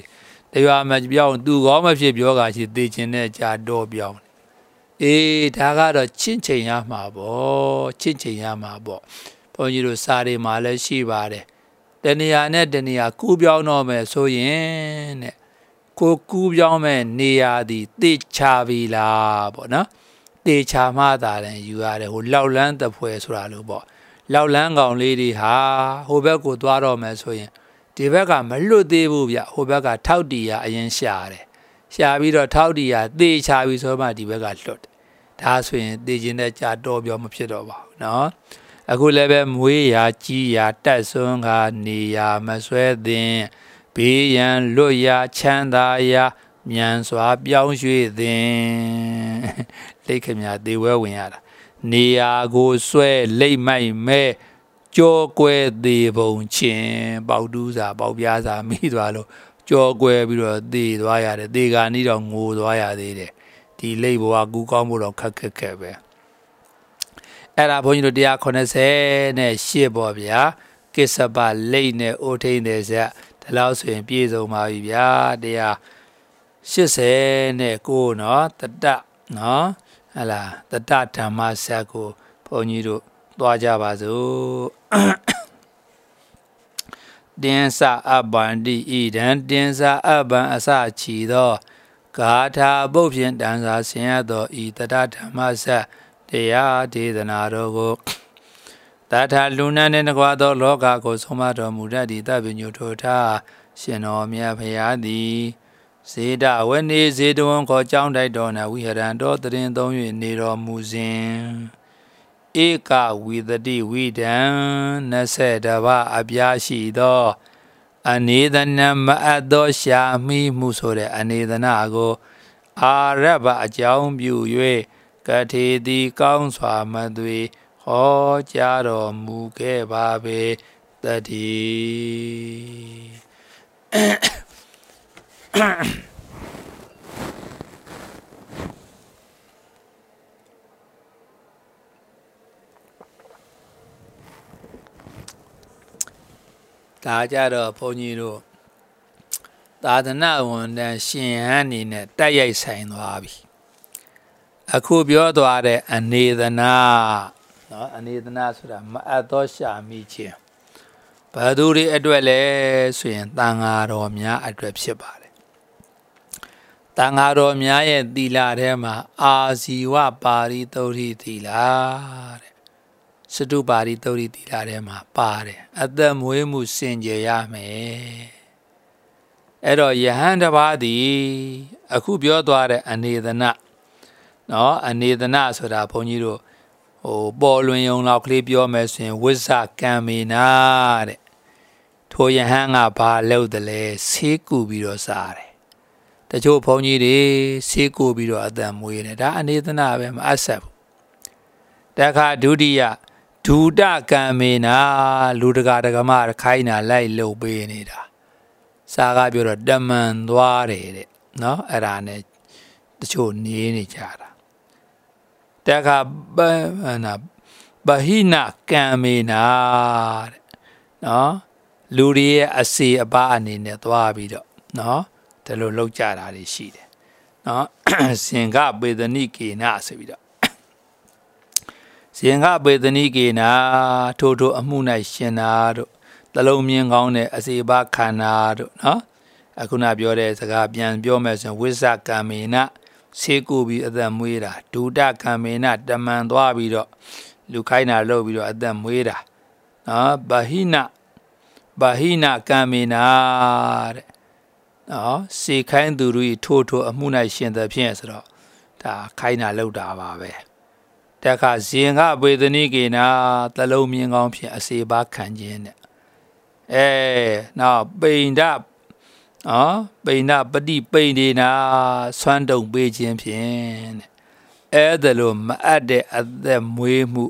တရွာမပြောင်းသူကောမဖြစ်ပြောကရှိသေခြင်းနဲ့ကြာတော့ပြောင်းအေးဒါကတော့ချင့်ချိန်ရမှာပေါ့ချင့်ချိန်ရမှာပေါ့ဘုန်းကြီးတို့စာတွေမှာလည်းရှိပါတယ်တဏှာနဲ့တဏှာကူးပြောင်းတော့မယ်ဆိုရင်တဲ့ကိုကူးပြောင်းမဲ့နေရာသည်တေချာပြီလားပေါ့နော်တေချာမှသာလည်းယူရတယ်ဟိုလောက်လန်းတပွဲဆိုတာလို့ပေါ့လောက်လန်းကောင်လေးတွေဟာဟိုဘက်ကိုသွားတော့မယ်ဆိုရင်ဒီဘက်ကမလွတ်သေးဘူးဗျဟိုဘက်ကထောက်တီရအရင်ရှာတယ်ရှာပြီးတော့ထောက်တီရတေချာပြီဆိုမှဒီဘက်ကလွတ်တယ်ဒါဆိုရင်တေခြင်းတဲ့ကြာတော့ပြောမဖြစ်တော့ပါဘူးနော်အခုလည်းပဲမွေးရာကြီးရာတက်ဆွန်းကနေရာမဆွဲသင်ဘေးရန်လွတ်ရာချမ်းသာရာမြန်စွာပြောင်းရွှေ့သင်လိတ်ခမသေဝဲဝင်ရတာနေရာကိုဆွဲလိတ်မိုက်မဲ့ကြောကွဲသေးပုံချင်းပေါတူးစာပေါပြားစာမိသွားလို့ကြောကွဲပြီးတော့သေသွားရတယ်သေကနီးတော့ငိုသွားရသေးတယ်ဒီလိတ်ဘဝကူကောင်းဖို့တော့ခက်ခက်ခဲပဲအဲ့ဒါဘုန်းကြီးတို့one eightyနဲ့eightပေါ့ဗျာကိစ္စပလိတ်နဲ့အိုထိန်တဲ့ဆက်ဒီလောက်ဆိုရင်ပြည့်စုံပါပြီဗျာone eightyနဲ့nineနော်တတနော်ဟလာတတဓမ္မဆက်ကိုဘုန်းကြီးတို့သွားကြပါစို့တင်းစာအပန္တိဣဒံတင်းစာအပံအစချီသောဂါထာပုတ်ဖြင့်တန်စာဆင်ရသောဤတတဓမ္မဆက်တရားဒေသနာတော်ကိုတထာလူနန်းနှင့်တကွာသောလောကကိုဆုံးမတော်မူတတ်သည့်တပညုထိုထားရှင်တော်မြတ်ဖရာသည်ဇေဒဝနေဇေတဝန်ခေါ်ကြောင်းတိုက်တော်၌ဝိဟရံတော်တရင်သုံး၍နေတော်မူစဉ်ဧကဝိသတိဝိဒံtwentyပါးအပြားရှိသောအနေသနမအပ်သောရှာမိမှုဆိုတဲ့အနေသနာကိုအာရဗအကြောင်းပြု၍ကထေတိကောင်းစွာမသွေဟောကြားတော်မူခဲ့ပါပေတည်းဒါကြတော့ဘုန်းကြီးတို့သာသနာဝန်တန်းရှင်ဟန်နေနဲ့တိုက်ရိုက်ဆိုင်သွားပြီအခုပြောသွားတဲ့အနေသနာနော်အနေသနာဆိုတာမအပ်သောရှာမိခြင်းဘယ်သူတွေအတွက်လဲဆိုရင်တန်ဃာတော်များအတွက်ဖြစ်ပါတယ်တန်ဃာတော်များရဲ့သီလထဲမှာအာဇီဝပါရိသုဒ္ဓိသီလတဲ့စတုပါရိသုဒ္ဓိသီလထဲမှာပါတယ်အသက်မွေးမှုစင်ကြယ်ရမယ်အဲ့တော့ယဟန်တစ်ပါးသည်အခုပြောသွားတဲ့အနေသနာနော်အနေသနာဆိုတာဘုန်းကြီးတို့ဟိုပေါ်လွင်ယုံလောက်ကလေးပြောမယ်ဆိုရင်ဝိဇ္ဇကံမေနာတဲ့ထိုယဟန်ကဘာလုပ်တယ်လဲဆေးကူပြီးတော့စားတယ်တချို့ဘုန်းကြီးတွေဆေးကူပြီးတော့အသက်မွေးတယ်ဒါအနေသနာပဲမအပ်ဆက်ဘူးတခါဒုတိယဒုဒကံမေနာလူတကာတကမခိုင်းတာလိုက်လုပ်ပေးနေတာစာကပြောတော့တမန်သွားတယ်တဲ့နော်အဲ့ဒါနဲ့တချို့နေနေကြတာတခါဘနာဗဟိနကံမေနာတဲ့နော်လူတွေရဲ့အစီအပါအနေနဲ့သွားပြီးတော့နော်ဒီလိုလောက်ကြတာတွေရှိတယ်နော်စင်ကပေဒနိကေနဆိုပြီးတော့စင်ကပေဒနိကေနထို့ထို့အမှု၌ရှင်နာတို့တလုံးမြင်ကောင်းတဲ့အစီအပါခန္ဓာတို့နော်အခုနပြောတဲ့စကားပြန်ပြောမယ်ဆိုရင်ဝိဇ္ဇကံမေနဆေးကူပြီးအသက်မွေးတာဒုဒကံမေနတမန်သွားပြီးတော့လူခိုင်းတာလုပ်ပြီးတော့အသက်မွေးတာနော်ဗဟိနဗဟိနကံမေနာတဲ့နော်စေခိုင်းသူတို့ထို့ထို့အမှု၌ရှင်သဖြင့်ဆိုတော့ဒါခိုင်းတာလုပ်တာပါပဲတခါဇင်ကပေဒနိကေနာသလုံးမြင်ကောင်းဖြင့်အစေပါခံခြင်းတဲ့အဲနောက်ပိန္ဒနော်ပိန္ဒပฏิပိန္ဒေနာဆွမ်းတုံပေးခြင်းဖြင့်တဲ့အဲ့ဒါလိုမအပ်တဲ့အသက်မွေးမှု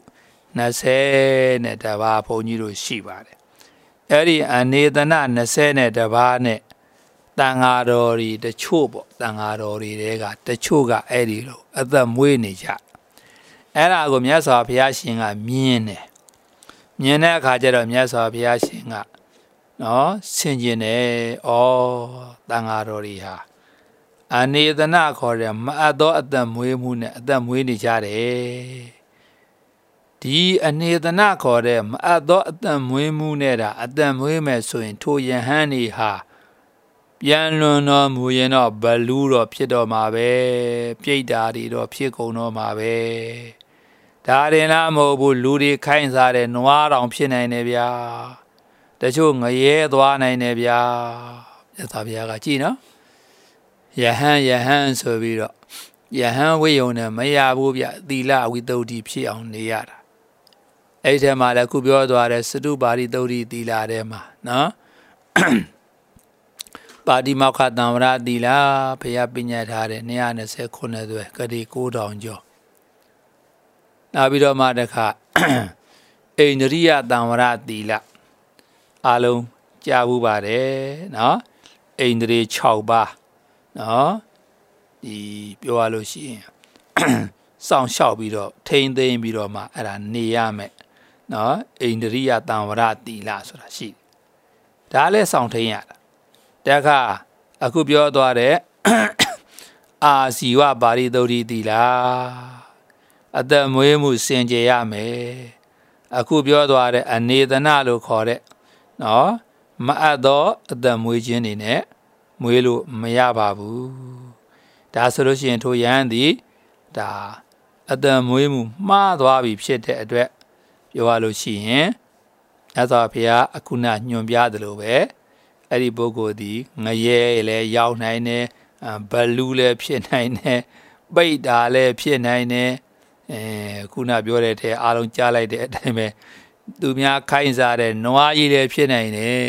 twentyနဲ့တပါးဘုန်းကြီးတို့ရှိပါတယ်အဲ့ဒီအနေသနာtwentyနဲ့တပါးနဲ့တန်ဃာတော်တွေတချို့ပေါ့တန်ဃာတော်တွေတဲကတချို့ကအဲ့ဒီလိုအသက်မွေးနေကြအဲ့ဒါကိုမြတ်စွာဘုရားရှင်ကမြင်တယ်မြင်တဲ့အခါကျတော့မြတ်စွာဘုရားရှင်ကနော်ဆင်ကျင်တယ်ဩတန်ဃာတော်တွေဟာအနေသနာခေါ်တဲ့မအပ်သောအသက်မွေးမှုနဲ့အသက်မွေးနေကြတယ်ဒီအနေသနာခေါ်တဲ့မအပ်သောအသက်မွေးမှုနဲ့တာအသက်မွေးမယ်ဆိုရင်ထိုယဟန်နေဟာပြန်လွန်တော်မူရင်တော့ဘလူးတော့ဖြစ်တော့မှာပဲပြိတ္တာတွေတော့ဖြစ်ကုန်တော့မှာပဲဒါရင်လားမဟုတ်ဘူးလူတွေခိုင်းစားတဲ့နွားတောင်ဖြစ်နိုင်တယ်ဗျာတချို့ငရဲသွားနိုင်တယ်ဗျာမြတ်စွာဘုရားကကြည်နော်ယဟန်ယဟန်ဆိုပြီးတော့ယဟန်ဝိယုံနဲ့မရဘူးဗျသီလဝိတ္တုဖြစ်အောင်နေရတာအဲ့ဒီထဲမှာလည်းခုပြောသွားတဲ့စတုပါရိသုဒ္ဓိသီလထဲမှာနော်ပါတိမောက္ခတံဝရသီလဘုရားပညာထားတဲ့two hundtwenty-nineသွဲကတိnine thousandကျော်နောက်ပြီးတော့မှတခါအိန္ဒြိယတံဝရသီလအလုံးကြားဘူးပါတယ်နော်အိန္ဒြေsixပါးနော်ဒီပြောရလို့ရှိရင်စောင့်ရှောက်ပြီးတော့ထိန်းသိမ်းပြီးတော့မှအဲ့ဒါနေရမယ်နော်အိန္ဒြိယတံဝရသီလဆိုတာရှိတယ်ဒါလည်းစောင့်ထိန်းရတာတခါအခုပြောသွားတဲ့အာစီဝပါရိသုဒ္ဓိသီလအသက်မွေးမှုစင်ကြယ်ရမယ်အခုပြောသွားတဲ့အနေသနာလို့ခေါ်တဲ့နော်မအပ်သောအသက်မွေးခြင်းတွေနဲ့မွေးလို့မရပါဘူးဒါဆိုလို့ရှိရင်ထိုယဟန်သည်ဒါအသက်မွေးမှုမှားသွားပြီဖြစ်တဲ့အတွက်ပြောရလို့ရှိရင်မြတ်စွာဘုရားအခုနညွှန်ပြသလိုပဲအဲ့ဒီပုဂ္ဂိုလ်ဒီငရဲလည်းရောက်နိုင်တယ်ဘလူးလည်းဖြစ်နိုင်တယ်ပိတ်တာလည်းဖြစ်နိုင်တယ်အဲခုနပြောတဲ့ထဲအားလုံးကြားလိုက်တဲ့အတိုင်းပဲသူများခိုင်းစားတဲ့နွားကြီးလည်းဖြစ်နိုင်တယ်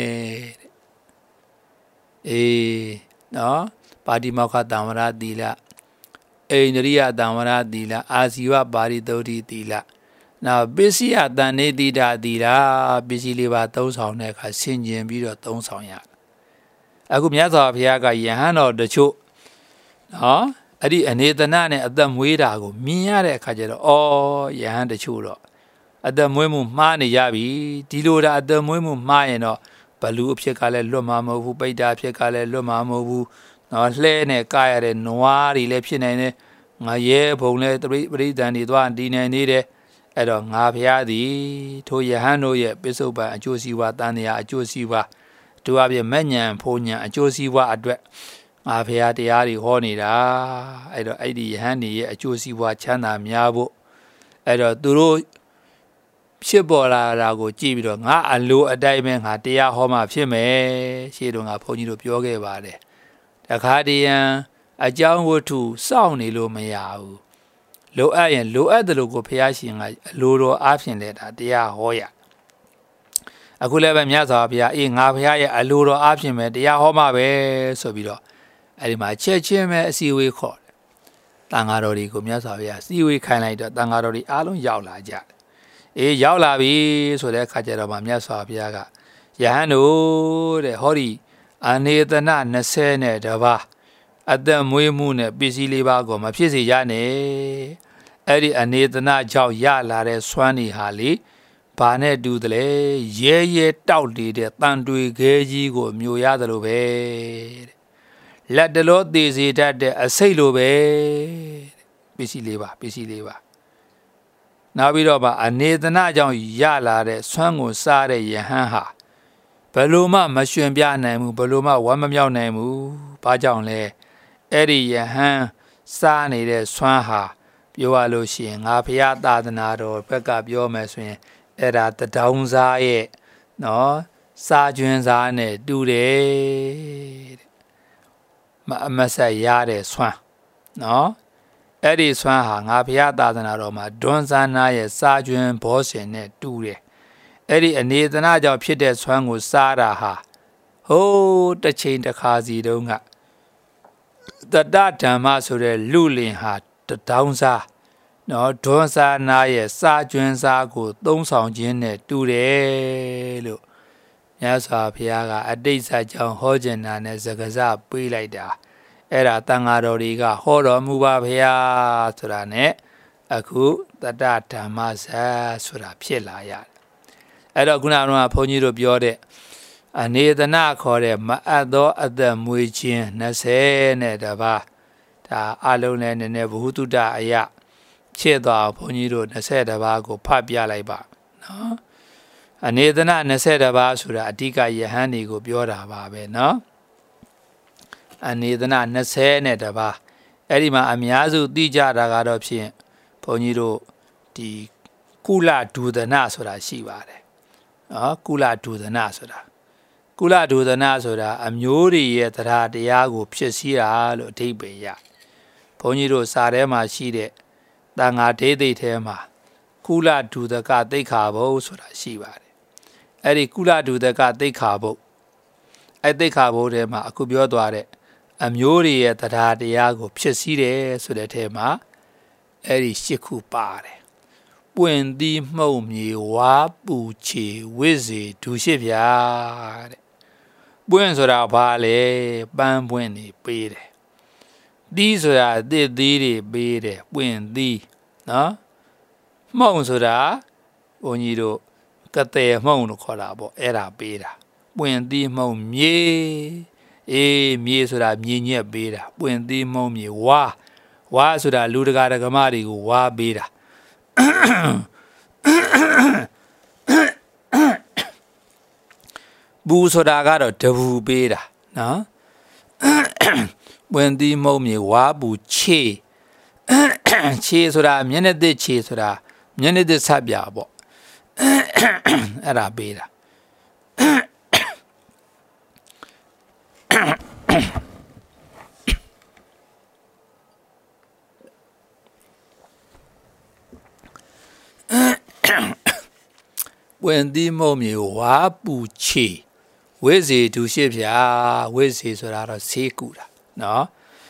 အေးနော်ပါတိမောက္ခတံဝရသီလအိန္ဒြိယတံဝရသီလအာဇီဝပါရိသုဒ္ဓိသီလနောက်ပစ္စည်းအတန်နေတိတာသီလပစ္စည်းလေးပါသုံးဆောင်တဲ့အခါဆင်ခြင်ပြီးတော့သုံးဆောင်ရအခုမြတ်စွာဘုရားကယဟန်တော်တချို့နော်အဲ့ဒီအနေသနာနဲ့အသက်မွေးတာကိုမြင်ရတဲ့အခါကျတော့ဩယဟန်တချို့တော့အသက်မွေးမှုမှားနေရပြီဒီလိုဒါအသက်မွေးမှုမှားရင်တော့ဘလူအဖြစ်ကလည်းလွတ်မှာမဟုတ်ဘူးပိဋ္ဌာအဖြစ်ကလည်းလွတ်မှာမဟုတ်ဘူးနော်လှဲနဲ့ကားရတဲ့နွားတွေလည်းဖြစ်နိုင်တယ်ငရဲဘုံလည်းပရိသန်တွေသွားတည်နေနေတယ်အဲ့တော့ငါဘုရားသည်ထိုယဟန်တို့ရဲ့ပစ္စုပန်အကျိုးစီးပွားတန်တရားအကျိုးစီးပွားတို့အပြင်မဲ့ညံဖိုးညံအကျိုးစီးပွားအတွက်ငါဘုရားတရားတွေဟောနေတာအဲ့တော့အဲ့ဒီယဟန်တွေရဲ့အကျိုးစီးပွားချမ်းသာများဖို့အဲ့တော့သူတို့ဖြစ်ပေါ်လာတာကိုကြည့်ပြီးတော့ငါအလိုအတိုင်းပဲငါတရားဟောမှဖြစ်မယ်ရှေ့တော့ငါဘုန်းကြီးတို့ပြောခဲ့ပါတယ်တခါတည်းရန်အကြောင်းဝတ္ထုစောင့်နေလို့မရဘူးလိုအပ်ရင်လိုအပ်တယ်လို့ကိုဘုရားရှင်ကအလိုတော်အားဖြင့်လည်းဒါတရားဟောရအခုလည်းပဲမြတ်စွာဘုရားအေးငါဘုရားရဲ့အလိုတော်အားဖြင့်ပဲတရားဟောမှပဲဆိုပြီးတော့အဲ့ဒီမှာချက်ချင်းပဲအစည်းအဝေးခေါ်တယ်တန်ဃာတော်တွေကိုမြတ်စွာဘုရားအစည်းအဝေးခိုင်းလိုက်တော့တန်ဃာတော်တွေအားလုံးရောက်လာကြတယ်အေးရောက်လာပြီဆိုတဲ့အခါကျတော့မှမြတ်စွာဘုရားကယဟန်တို့တဲ့ဟောဒီအနေသနာtwentyနဲ့တပါးအသက်မွေးမှုနဲ့ပစ္စည်းလေးပါးကိုမဖြစ်စေရနဲ့အဲ့ဒီအနေသနာကြောင့်ရလာတဲ့စွမ်းနေဟာလေဘာနဲ့တူတယ်လဲရဲရဲတောက်နေတဲ့တန်တွေခဲကြီးကိုမျိုးရတယ်လို့ပဲတဲ့လက်တလို့သေစေတတ်တဲ့အစိတ်လိုပဲပစ္စည်းလေးပါပစ္စည်းလေးပါနောက်ပြီးတော့ဗာအနေသနာကြောင့်ရလာတဲ့စွမ်းကိုစားတဲ့ယဟန်ဟာဘယ်လိုမှမရှင်ပြနိုင်ဘူးဘယ်လိုမှဝမ်းမမြောက်နိုင်ဘူးဘာကြောင့်လဲအဲ့ဒီယဟန်စားနေတဲ့စွမ်းဟာပြောရလို့ရှိရင်ငါဘုရားသာသနာတော်ဘက်ကပြောမယ်ဆိုရင်အဲ့ဒါတတောင်းစားရဲ့နော်စားကျွန်းစားနဲ့တူတယ်တဲ့မအမဆက်ရတဲ့စွမ်းနော်အဲ့ဒီစွမ်းဟာငါဘုရားသာသနာတော်မှာဒွန်ဆာနာရဲ့စားကျွန်းဘောစင်နဲ့တူတယ်အဲ့ဒီအနေသနာကြောင့်ဖြစ်တဲ့စွမ်းကိုစားတာဟာဟိုးတစ်ချိန်တစ်ခါစီတုန်းကတတဓမ္မဆိုတဲ့လူလင်ဟာတတောင်းစားနော်ဒွန်ဆာနာရဲ့စားကျွန်းစားကိုသုံးဆောင်ခြင်းနဲ့တူတယ်လို့မြတ်စွာဘုရားကအတိတ်ဇာကြောင့်ဟောခြင်းနာနဲ့စကားစပေးလိုက်တာအဲ့ဒါတန်ဃာတော်တွေကဟောတော်မူပါဗျာဆိုတာနဲ့အခုတတဓမ္မဇာဆိုတာဖြစ်လာရတယ်အဲ့တော့ခုနကဘုန်းကြီးတို့ပြောတဲ့အနေသနာခေါ်တဲ့မအပ်သောအသက်မွေးခြင်း20နဲ့တပါးဒါအလုံးလည်းနည်းနည်းဘုသူတ္တအယဖြစ်သွားဘုန်းကြီးတို့20ပါးကိုဖတ်ပြလိုက်ပါနော်အနေသနာ20ပါးဆိုတာအဓိကယဟန်တွေကိုပြောတာပါပဲနော်အနေသနာ20နဲ့တပါးအဲ့ဒီမှာအများစုသိကြတာကတော့ဖြင့်ဘုန်းကြီးတို့ဒီကုလဒုဒနာဆိုတာရှိပါတယ်နော်ကုလဒုဒနာဆိုတာကုလဒုဒနာဆိုတာအမျိုးတွေရဲ့တရားတရားကိုဖြစ်စည်းတာလို့အဓိပ္ပာယ်ရဘုန်းကြီးတို့စာထဲမှာရှိတဲ့တန်ဃာဒေသိထဲမှာကုလဒုဒကသိက္ခာဘုတ်ဆိုတာရှိပါတယ်အဲ့ဒီကုလဒုဒကသိက္ခာဘုတ်အဲ့သိက္ခာဘုတ်ထဲမှာအခုပြောသွားတဲ့အမျိုးတွေရဲ့တရားတရားကိုဖြစ်စည်းတယ်ဆိုတဲ့ထဲမှာအဲ့ဒီရှစ်ခုပါတယ်ပွင့်သည်မှုံမြေဝါပူချေဝိဇေဒုရှိဗျာတဲ့ပွင့်ဆိုတာဘာလဲပန်းပွင့်နေပေးတယ်သီးဆိုတာအသစ်သီးတွေပေးတယ်ပွင့်သီးနော်မှုံဆိုတာဘုန်းကြီးတို့ကတဲ့မှုံလို့ခေါ်တာပေါ့အဲ့ဒါပေးတာပွင့်သီးမှုံမြေအေးမြေဆိုတာမြေညက်ပေးတာပွင့်သီးမှုံမြေဝါဝါဆိုတာလူတကာတကမတွေကိုဝါပေးတာဘူဆိုတာကတော့တဘူပေးတာနော်ပွင့်သီးမှုံမြေဝါဘူချေချေဆိုတာမျက်နှာသစ်ချေဆိုတာမျက်နှာသစ်ဆက်ပြပေါ့အဲ့ဒါပေးတာဝင်ဒီမုံမြေဝါပူချေဝိဇေဒုရှိဗျာဝိဇေဆိုတာတော့ဆေးကူတာနော်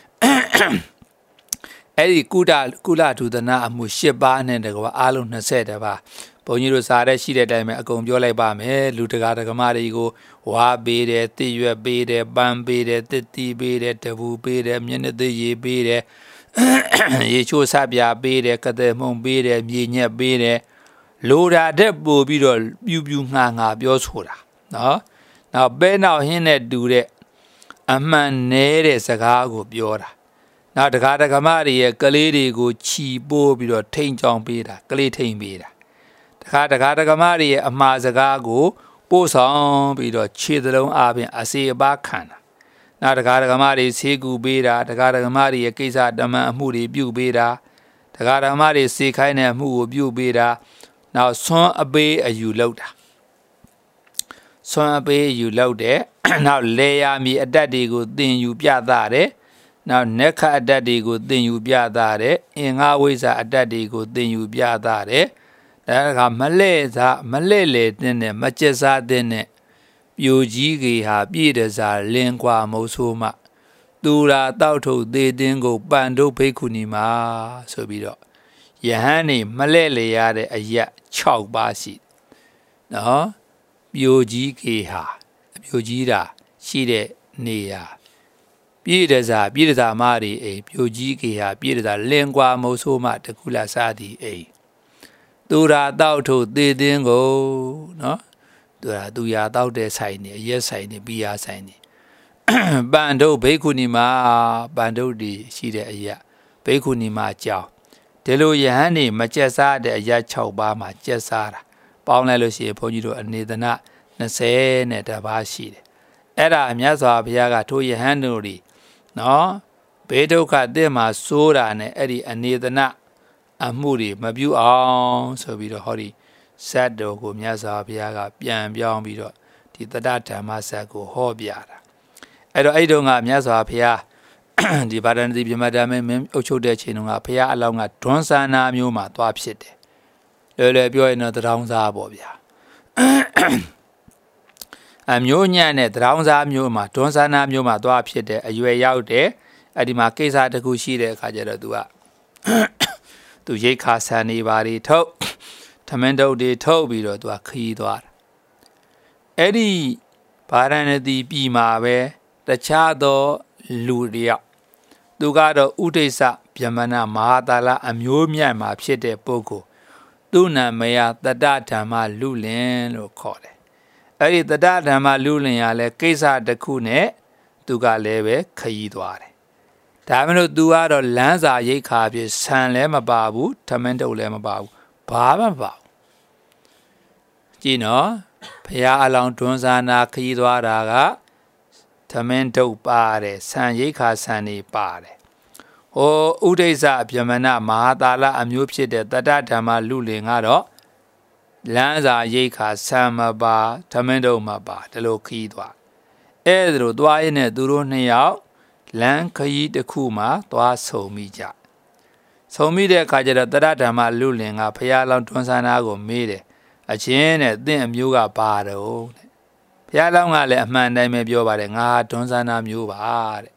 အဲ့ဒီကုဒကုလဒုဒနာအမှု၈ပါးနဲ့တကွာအားလုံး20ပါးဘုန်းကြီးတို့စားတဲ့ရှိတဲ့အတိုင်းပဲအကုန်ပြောလိုက်ပါမယ်လူတကာတကမတွေကိုဝါပေးတယ်တိရွက်ပေးတယ်ပန်းပေးတယ်တစ်တီပေးတယ်တပူပေးတယ်မျက်နှာသစ်ရေပေးတယ်ရေချိုးဆပြပေးတယ်ကတဲ့မှုံပေးတယ်မြေညက်ပေးတယ်လိုတာတဲ့ပို့ပြီးတော့ပြူပြူငှာငှာပြောဆိုတာနော်နောက်ပဲနောက်ဟင်းနဲ့တူတဲ့အမှန်နဲတဲ့စကားကိုပြောတာနောက်တကာတကမတွေရဲ့ကလေးတွေကိုခြီပိုးပြီးတော့ထိန်ချောင်းပေးတာကလေးထိန်ပေးတာတခါတကာတကမတွေရဲ့အမှားစကားကိုပို့ဆောင်ပြီးတော့ခြေသလုံးအားဖြင့်အစေအပါခံတာနောက်တကာတကမတွေဆေးကူပေးတာတကာတကမတွေရဲ့ကိစ္စတမန်အမှုတွေပြုပေးတာတကာတကမတွေစေခိုင်းတဲ့အမှုကိုပြုပေးတာနောက်ဆွမ်းအပေးအယူလောက်တာဆွမ်းအပေးအယူလောက်တဲ့နောက်လေယာမီအတက်တွေကိုသင်ယူပြသတယ်နောက်နက္ခအတက်တွေကိုသင်ယူပြသတယ်အင်္ဂါဝိဇ္ဇာအတက်တွေကိုသင်ယူပြသတယ်ဒါကမလဲ့စားမလဲ့လေတဲ့နဲ့မကျက်စားတဲ့နဲ့ပြိုကြီးကြီးဟာပြည့်တစားလင်းကွာမုံဆိုးမှသူရာတောက်ထုတ်သေးတင်းကိုပန်တို့ဖိတ်ခုနီမှာဆိုပြီးတော့ယဟန်နေမလဲ့လေရတဲ့အရက်၆ပါးရှိနော်ပြိုကြီးကေဟာပြိုကြီးတာရှိတဲ့နေရာပြည့်တစားပြည့်တစားမတွေအိမ်ပြိုကြီးကေဟာပြည့်တစားလင်းကွာမုံဆိုးမှတကူလာစားသည်အိမ်သူရာတောက်ထုတ်သေးတင်းကိုနော်သူရာသူရာတောက်တဲ့ဆိုင်နေရက်ဆိုင်နေပြီးရဆိုင်နေပန်တို့ဘိက္ခုနီမှာပန်တို့ဒီရှိတဲ့အရာဘိက္ခုနီမှာကြောင်းဒီလိုယဟန်နေမကျက်စားတဲ့အရာ၆ပါးမှာကျက်စားတာပေါင်းလိုက်လို့ရှိရင်ဘုန်းကြီးတို့အနေသနာ20နဲ့တပါးရှိတယ်အဲ့ဒါမြတ်စွာဘုရားကထိုယဟန်တို့ဒီနော်ဘေးဒုက္ခတဲ့မှာစိုးတာနဲ့အဲ့ဒီအနေသနာအမှုတွေမပြုအောင်ဆိုပြီးတော့ဟောဒီဇတ်တော်ကိုမြတ်စွာဘုရားကပြန်ပြောင်းပြီးတော့ဒီတတ္တဓမ္မဇတ်ကိုဟောပြတာအဲ့တော့အဲ့တုန်းကမြတ်စွာဘုရားဒီဗာဒန္တိပြမတ္တမင်းအုပ်ချုပ်တဲ့ချိန်တုန်းကဘုရားအလောင်းကဒွန်းဆာနာမျိုးမှာသွားဖြစ်တယ်လွယ်လွယ်ပြောရင်တော့တောင်းစားပေါ့ဗျာအမျိုးညံ့တဲ့တောင်းစားမျိုးမှာဒွန်းဆာနာမျိုးမှာသွားဖြစ်တယ်အရွယ်ရောက်တယ်အဲ့ဒီမှာကိစ္စတစ်ခုရှိတဲ့အခါကျတော့ तू ကသူရိတ်ခါဆန်နေပါလေထုတ်ထမင်းတုပ်တွေထုတ်ပြီးတော့ तू ကခီးသွားတာအဲ့ဒီဗာရဏသီပြည်မှာပဲတခြားသောလူတယောက်သူကတော့ဥဒိစ္စဗျမနမဟာတာလအမျိုးမြတ်မှာဖြစ်တဲ့ပုဂ္ဂိုလ်သူ့နာမည်တတ္တဓမ္မလူလင်လို့ခေါ်တယ်အဲ့ဒီတတဓမ္မလူလင်ရလဲကိစ္စတစ်ခုနဲ့သူကလည်းပဲခရီးသွားတယ်ဒါမှမဟုတ်သူကတော့လမ်းစာရိတ်ခါဖြစ်ဆန်လည်းမပါဘူးထမင်းတုပ်လည်းမပါဘူးဘာမှမပါဘူးကြည့်နော်ဘုရားအလောင်းတွန်းစာနာခရီးသွားတာကသမင်းတုပ်ပါတယ်ဆံရိတ်ခါဆံနေပါတယ်ဟိုဥဒိစ္စအပြမနာမဟာတာလအမျိုးဖြစ်တဲ့တတဓမ္မလူလင်ကတော့လမ်းစာရိတ်ခါဆံမပါသမင်းတုပ်မပါဒီလိုခရီးသွားအဲ့ဒါလိုသွားရင်းနဲ့သူတို့နှစ်ယောက်လမ်းခရီးတစ်ခုမှာသွားဆုံမိကြဆုံမိတဲ့အခါကျတော့တတဓမ္မလူလင်ကဘုရားလောင်းတွန်းစာနာကိုမေးတယ်အချင်းနဲ့သင်အမျိုးကပါတော့တဲ့ဘုရားလောင်းကလည်းအမှန်တိုင်းပဲပြောပါတယ်ငါဒွန်းဆန္ဒမျိုးပါတဲ့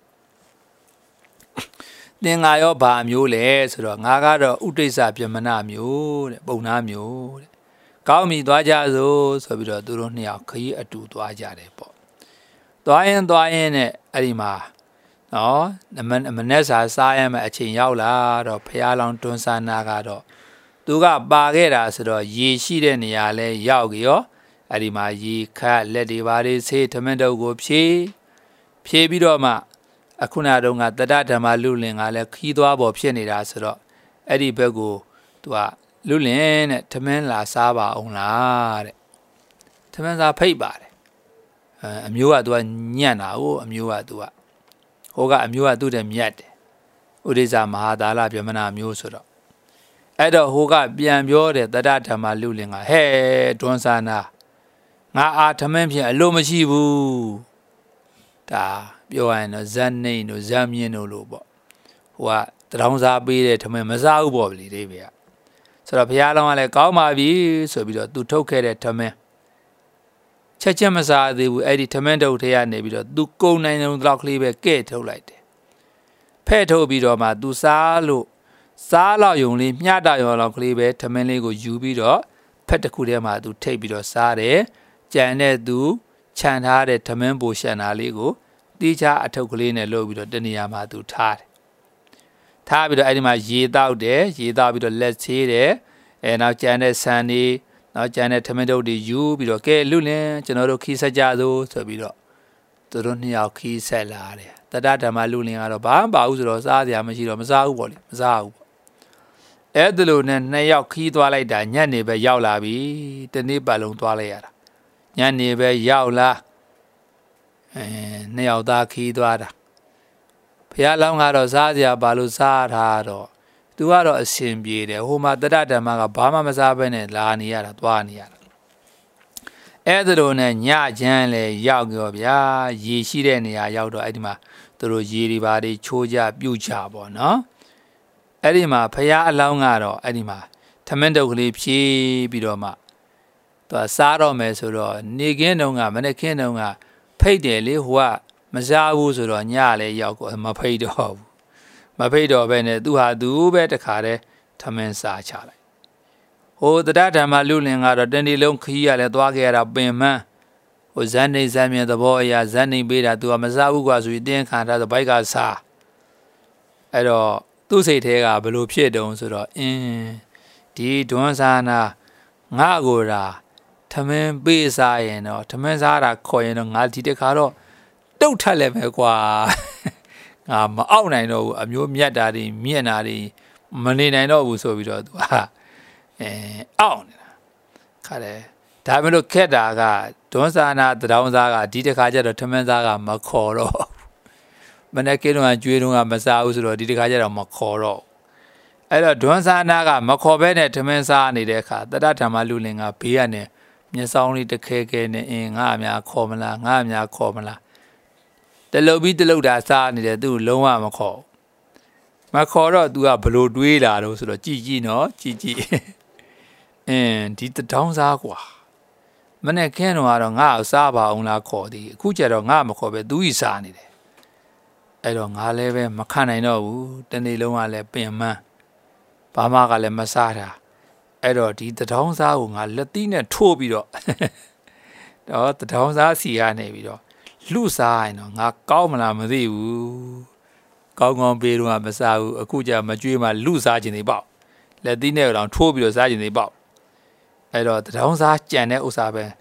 သင်ငါရောဘာမျိုးလဲဆိုတော့ငါကတော့ဥဒိစ္စပြမနာမျိုးတဲ့ပုံနာမျိုးတဲ့ကောင်းပြီသွားကြစို့ဆိုပြီးတော့သူတို့နှစ်ယောက်ခရီးအတူသွားကြတယ်ပေါ့သွားရင်သွားရင်နဲ့အဲ့ဒီမှာနော်မနေ့စာစားရမယ့်အချိန်ရောက်လာတော့ဘုရားလောင်းဒွန်းဆန္ဒကတော့သူကပါခဲ့တာဆိုတော့ရေရှိတဲ့နေရာလဲရောက်ကြောအဲ့ဒီမှာရေခတ်လက်တွေပါလေးဆေးထမင်းတုပ်ကိုဖြည့်ဖြည့်ပြီးတော့မှအခုနတုန်းကတတဓမ္မလူလင်ကလည်းခီးသွားပေါ်ဖြစ်နေတာဆိုတော့အဲ့ဒီဘက်ကိုသူကလူလင်နဲ့ထမင်းလာစားပါအောင်လားတဲ့ထမင်းစားဖိတ်ပါတယ်အဲအမျိုးကသူကညံ့တာဟုတ်အမျိုးကသူကဟိုကအမျိုးကသူ့တဲ့မြတ်တယ်ဥဒိစ္စမဟာတာလပြမနာမျိုးဆိုတော့အဲ့တော့ဟိုကပြန်ပြောတယ်တတဓမ္မလူလင်ကဟဲ့တွန်းစာနာငါအာထမင်းဖြင့်အလိုမရှိဘူးဒါပြောရရင်တော့ဇန်နေတို့ဇန်မြင်းတို့လို့ပေါ့ဟိုကတရောင်းစားပေးတဲ့ထမင်းမစားဘူးပေါ့လေလေးပဲဆိုတော့ဘုရားလောင်းကလည်းကောင်းပါပြီဆိုပြီးတော့သူထုတ်ခဲ့တဲ့ထမင်းချက်ချက်မစားသေးဘူးအဲ့ဒီထမင်းတုပ်ထဲကနေပြီးတော့သူကုံနိုင်တဲ့လောက်ကလေးပဲကဲ့ထုတ်လိုက်တယ်ဖဲ့ထုတ်ပြီးတော့မှသူစားလို့စားလောက်ယုံလေးမျှတရောလောက်ကလေးပဲထမင်းလေးကိုယူပြီးတော့ဖက်တစ်ခုထဲမှာသူထိတ်ပြီးတော့စားတယ်ကြံတဲ့သူခြံထားတဲ့ထမင်းပူရှန်တာလေးကိုတီးခြားအထုပ်ကလေးနဲ့လုပ်ပြီးတော့တနေရာမှာသူထားတယ်ထားပြီးတော့အဲ့ဒီမှာရေတောက်တယ်ရေတောက်ပြီးတော့လက်ဆေးတယ်အဲနောက်ကြံတဲ့ဆန်လေးနောက်ကြံတဲ့ထမင်းတုပ်တွေယူပြီးတော့ကဲလူလင်ကျွန်တော်တို့ခီးဆက်ကြသို့ဆိုပြီးတော့သူတို့နှစ်ယောက်ခီးဆက်လာတယ်တတဓမ္မလူလင်ကတော့ဘာမှမပါဘူးဆိုတော့စားစရာမရှိတော့မစားဘူးပေါ့လေမစားဘူးအဲ့ဒါလိုနဲ့နှစ်ယောက်ခီးသွားလိုက်တာညနေပဲရောက်လာပြီတနေ့ပတ်လုံးသွားလိုက်ရတာညနေပဲရောက်လာအဲနှစ်ယောက်သားခီးသွားတာဘုရားလောင်းကတော့စားစရာဘာလို့စားထားတော့သူကတော့အရှင်ပြေတယ်ဟိုမှာတတဓမ္မကဘာမှမစားဘဲနဲ့လာနေရတာသွားနေရတာအဲ့ဒါလိုနဲ့ညချမ်းလေရောက်ကြောဗျာရေရှိတဲ့နေရာရောက်တော့အဲ့ဒီမှာသူတို့ရေတွေပါတွေချိုးကြပြုတ်ကြပေါ့နော်အဲ့ဒီမှာဘုရားအလောင်းကတော့အဲ့ဒီမှာထမင်းတုပ်ကလေးဖြည့်ပြီးတော့မှသူစားတော့မယ်ဆိုတော့နေခင်းတုန်းကမနေ့ခင်းတုန်းကဖိတ်တယ်လေဟိုကမစားဘူးဆိုတော့ညလည်းရောက်ကိုမဖိတ်တော့ဘူးမဖိတ်တော့ပဲနဲ့သူဟာသူပဲတခါတည်းထမင်းစားချလိုက်ဟိုတတဓမ္မလူလင်ကတော့တနေ့လုံးခီးရလဲသွားခဲ့ရတာပင်မဟိုဇန်နေဇန်မြင်သဘောအရာဇန်နေပေးတာသူကမစားဘူးကွာဆိုပြီးတင်းခံထားဆိုဘိုက်ကစားအဲ့တော့သူ့စိတ်ထဲကဘလို့ဖြစ်တုံဆိုတော့အင်းဒီဒွန်းစာနာငါကိုရာထမင်းပေးစားရင်တော့ထမင်းစားတာခေါ်ရင်တော့ငါဒီတခါတော့တုတ်ထက်လည်းပဲကွာငါမအောက်နိုင်တော့ဘူးအမျိုးမြတ်တာတွေမြင့်တာတွေမနေနိုင်တော့ဘူးဆိုပြီးတော့သူကအဲအောက်နေတာခါတယ်ဒါပေမဲ့လို့ခက်တာကဒွန်းစာနာတရောင်းစားကဒီတခါကျတော့ထမင်းစားကမခေါ်တော့မနေ့ကင်းတော့ကျွေးတော့ကမစားဘူးဆိုတော့ဒီတခါကျတော့မခေါ်တော့အဲ့တော့ဒွန်းစာနာကမခေါ်ဘဲနဲ့ထမင်းစားနေတဲ့အခါတတဓမ္မလူလင်ကဘေးကနေမျက်စောင်းလေးတခဲခဲနဲ့အင်းငါအများခေါ်မလားငါအများခေါ်မလားတလုတ်ပြီးတလုတ်တာစားနေတယ်သူ့လုံးဝမခေါ်မခေါ်တော့ तू ကဘလို့တွေးလာတော့ဆိုတော့ကြည်ကြည်နော်ကြည်ကြည်အင်းဒီတောင်းစားကွာမနေ့ခင်းတော့ကတော့ငါ့ကိုစားပါအောင်လားခေါ်သည်အခုကျတော့ငါမခေါ်ပဲသူကြီးစားနေတယ်အဲ့တော့ငါလည်းပဲမခံနိုင်တော့ဘူးတနေ့လုံးကလည်းပင်မဘာမှကလည်းမစားတာအဲ့တော့ဒီတောင်းစားကိုငါလက်သီးနဲ့ထိုးပြီးတော့တော့တောင်းစားစီကနေပြီးတော့လူစားရင်တော့ငါကောင်းမလားမသိဘူးကောင်းကောင်းပေးတော့မစားဘူးအခုကျမကြွေးမှလူစားခြင်းတွေပေါ့လက်သီးနဲ့တော့ထိုးပြီးတော့စားခြင်းတွေပေါ့အဲ့တော့တောင်းစားကြံတဲ့ဥစ္စာပဲ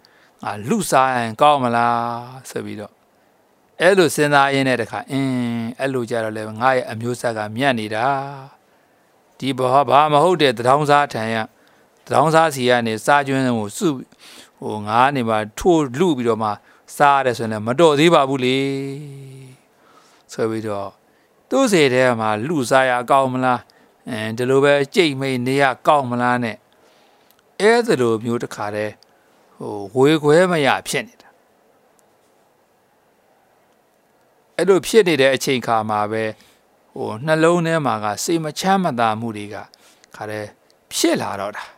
ငါလူစားရင်ကောင်းမလားဆိုပြီးတော့အဲ့လိုစဉ်းစားရင်းနဲ့တခါအင်းအဲ့လိုကြတော့လေငါရဲ့အမျိုးဆက်ကမြတ်နေတာဒီဘာဘာမဟုတ်တဲ့တောင်းစားထံရတောင်းစားစီကနေစားကျွန်းကိုစုဟိုငါနေမှာထိုးလူပြီးတော့မှစားရတယ်ဆိုရင်မတော်သေးပါဘူးလေဆိုပြီးတော့သူ့စေထဲမှာလူစားရကောင်းမလားအဲဒီလိုပဲကြိတ်မိန်နေရကောင်းမလားနဲ့အဲ့ဒီလိုမျိုးတခါတည်းဟိုဝေခွဲမရဖြစ်နေတာအဲ့လိုဖြစ်နေတဲ့အချိန်ခါမှာပဲဟိုနှလုံးထဲမှာကစိတ်မချမ်းမသာမှုတွေကခါတဲ့ဖြစ်လာတော့တာ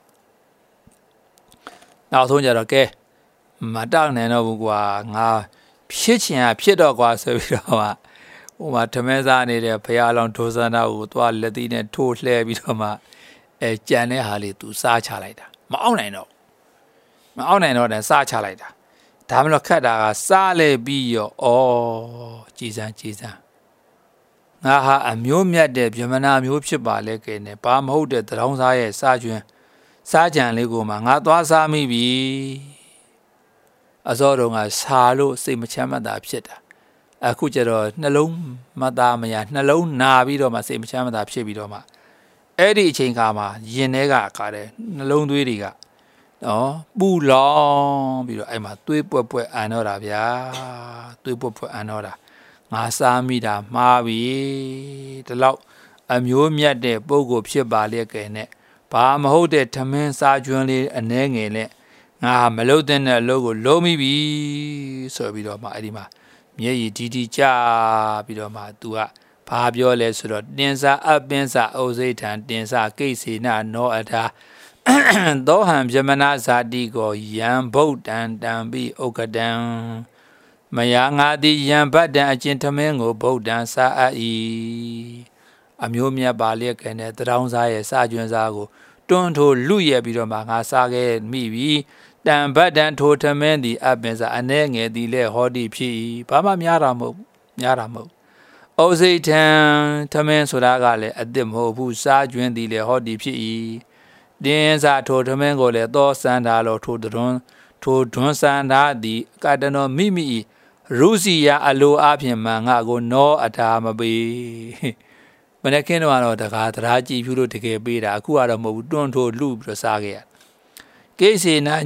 နောက်ဆုံးကြတော့ကဲမတောက်နိုင်တော့ဘူးကွာငါဖြစ်ချင်ရဖြစ်တော့ကွာဆိုပြီးတော့မှဟိုမှာဓမဲစားနေတဲ့ဘုရားလောင်းဒိုးစန္ဒကိုသွားလက်သီးနဲ့ထိုးလှဲပြီးတော့မှအဲကြံတဲ့ဟာလေးသူစားချလိုက်တာမအောင်နိုင်တော့မအောင်နိုင်တော့တဲ့စားချလိုက်တာဒါမှမဟုတ်ခက်တာကစားလဲပြီးရောဩကြည်စမ်းကြည်စမ်းငါဟာအမျိုးမြတ်တဲ့ဗြဟ္မဏမျိုးဖြစ်ပါလေကဲနဲ့ဘာမဟုတ်တဲ့တောင်းစားရဲ့စားကျွန်းစားကြံလေးကိုမှငါသွားစားမိပြီအစောတုန်းကစားလို့စိတ်မချမ်းမသာဖြစ်တာအခုကျတော့နှလုံးမသားမရနှလုံးနာပြီးတော့မှစိတ်မချမ်းမသာဖြစ်ပြီးတော့မှအဲ့ဒီအချိန်ခါမှာရင်ထဲကအခါတဲ့နှလုံးသွေးတွေကနော်ပူလောင်ပြီးတော့အဲ့မှာသွေးပွက်ပွက်အန်တော့တာဗျာသွေးပွက်ပွက်အန်တော့တာငါစားမိတာမှားပြီဒီလောက်အမျိုးမြတ်တဲ့ပုဂ္ဂိုလ်ဖြစ်ပါလေကဲနဲ့ဘာမဟုတ်တဲ့ထမင်းစားကျွန်းလေးအနှဲငယ်နဲ့ငါမလုပ်တဲ့အလုပ်ကိုလုံးမိပြီဆိုပြီးတော့မှအဲ့ဒီမှာမျက်ရည်ဒီဒီကြပြီးတော့မှ तू ကဘာပြောလဲဆိုတော့တင်စာအပင်းစာအိုစိတ်ထံတင်စာကိစေနာနောအထာသောဟံဗြဟ္မဏဇာတိကိုယံဗုဒ္ဓံတံပိဥက္ကတံမယာငါတိယံဗတ္တံအကျဉ်ထမင်းကိုဗုဒ္ဓံစာအပ်၏အမျိုးမြတ်ပါလျက်ကနေတောင်းစားရဲ့စာကျွန်းစားကိုတွန်းထိုးလူရဲ့ပြီးတော့မှငါစားခဲ့မိပြီတံဗတ္တံထိုထမင်းသည်အပင်စာအနေငယ်သည်လဲဟောတိဖြစ်၏ဘာမှများတာမဟုတ်များတာမဟုတ်ဩစိတ်ထံထမင်းဆိုတာကလည်းအစ်စ်မဟုတ်ဘူးစားကျွန်းသည်လဲဟောတိဖြစ်၏တင်းစာထိုထမင်းကိုလည်းသောစန္ဒာလောထိုတွန်းထိုတွန်းစန္ဒာသည်ကတနောမိမိရုစီယာအလိုအဖြင့်မှငါကိုနောအထာမပေးမနေ့ကင်းတော့တကားတရားကြည့်ဖြူလို့တကယ်ပေးတာအခုကတော့မဟုတ်ဘူးတွန်းထိုလူပြီးတော့စားခဲ့ရကိစေနာ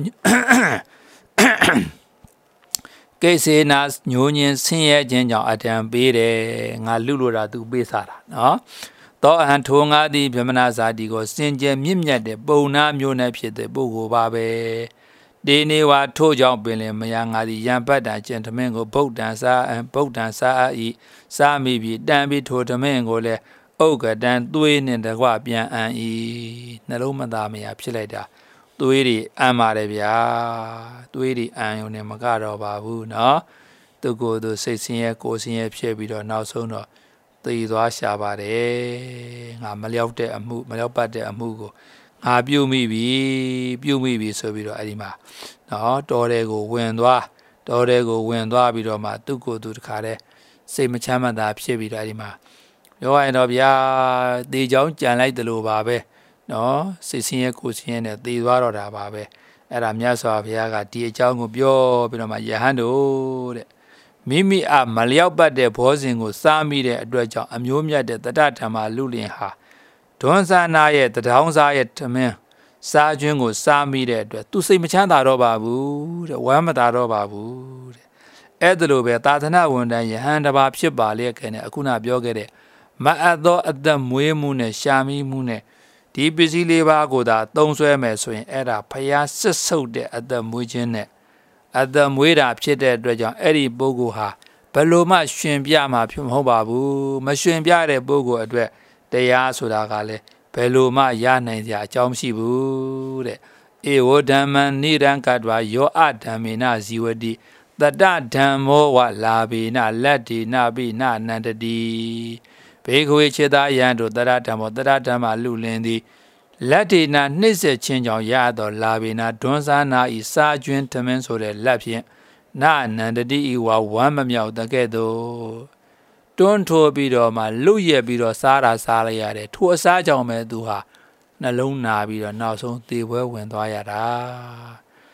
ကိစေနာညိုညင်ဆင်းရဲခြင်းကြောင့်အတံပေးတယ်ငါလူလို့တာသူပေးစားတာနော်သောအဟံထိုငါသည်ဗြဟ္မဏဇာတိကိုစင်ကြယ်မြင့်မြတ်တဲ့ပုံနာမျိုးနဲ့ဖြစ်တဲ့ပုဂ္ဂိုလ်ပါပဲဒီနေဝါထို့ကြောင့်ပင်လင်မယာငါသည်ယံပတ်တာကျင့်သမင်းကိုဗုဒ္ဓံစာဗုဒ္ဓံစာအဤစာမိပြီးတန်ပြီးထိုသမင်းကိုလည်းဥက္ကတံသွေးနှင့်တကွပြန်အံ့ဤနှလုံးမသားမယာဖြစ်လိုက်တာသွေးတွေအံ့ပါတယ်ဗျာသွေးတွေအံ့ရုံနဲ့မကတော့ပါဘူးเนาะသူကိုယ်သူစိတ်ဆင်းရဲကိုယ်ဆင်းရဲဖြစ်ပြီးတော့နောက်ဆုံးတော့သိသွားရှာပါတယ်ငါမလျောက်တဲ့အမှုမလျောက်ပတ်တဲ့အမှုကိုငါပြုမိပြီပြုမိပြီဆိုပြီးတော့အဲ့ဒီမှာเนาะတော်တဲ့ကိုဝင်သွားတော်တဲ့ကိုဝင်သွားပြီးတော့မှသူကိုယ်သူတခါတည်းစိတ်မချမ်းမသာဖြစ်ပြီးတော့အဲ့ဒီမှာပြောရရင်တော့ဗျာတေချောင်းကြံလိုက်တယ်လို့ပါပဲနော်စိတ်ဆင်းရဲကိုယ်ဆင်းရဲနဲ့သေသွားတော့တာပါပဲအဲ့ဒါမြတ်စွာဘုရားကဒီအကြောင်းကိုပြောပြီးတော့မှယဟန်တို့တဲ့မိမိအမလျောက်ပတ်တဲ့ဘောဇင်ကိုစားမိတဲ့အတွက်ကြောင့်အမျိုးမြတ်တဲ့တတ္တဓမ္မလူလင်ဟာဒွန်ဆာနာရဲ့တထောင်းစားရဲ့ထမင်းစားကျွန်းကိုစားမိတဲ့အတွက်သူစိတ်မချမ်းသာတော့ပါဘူးတဲ့ဝမ်းမသာတော့ပါဘူးတဲ့အဲ့ဒါလိုပဲသာသနာဝန်တန်းယဟန်တစ်ပါးဖြစ်ပါလေခင်ဗျအခုနပြောခဲ့တဲ့မအပ်သောအသက်မွေးမှုနဲ့ရှာမိမှုနဲ့ဒီပစ္စည်းလေးပါးကိုသာသုံးဆွဲမယ်ဆိုရင်အဲ့ဒါဖျားစစ်ဆုပ်တဲ့အသက်မွေးခြင်းနဲ့အသက်မွေးတာဖြစ်တဲ့အတွက်ကြောင့်အဲ့ဒီပုဂ္ဂိုလ်ဟာဘယ်လိုမှရှင်ပြမှာဖြစ်မဟုတ်ပါဘူးမရှင်ပြတဲ့ပုဂ္ဂိုလ်အတွက်တရားဆိုတာကလည်းဘယ်လိုမှရနိုင်စရာအကြောင်းမရှိဘူးတဲ့ဧဝဓမ္မံနိရံကတ္တဝယောအဓမ္မေနဇီဝတိတတ္တဓမ္မောဝလာဘိနလက်တိနပိနနန္တတိဘေခဝေခြေသားယံတို့တရဓမ္မောတရဓမ္မလူလင်းသည်လက်တေနာနှိမ့်ဆက်ခြင်းကြောင့်ရသောလာဘိနာဒွန်းစားနာဤစာကျွင်းထမင်းဆိုတဲ့လက်ဖြင့်နာနန္တတိဤဝဝမ်းမမြောက်တကဲ့သို့တွန်းထိုးပြီးတော့မှလွတ်ရက်ပြီးတော့စားတာစားလိုက်ရတယ်ထိုအစားကြောင့်ပဲသူဟာနှလုံးနာပြီးတော့နောက်ဆုံးသေပွဲဝင်သွားရတာ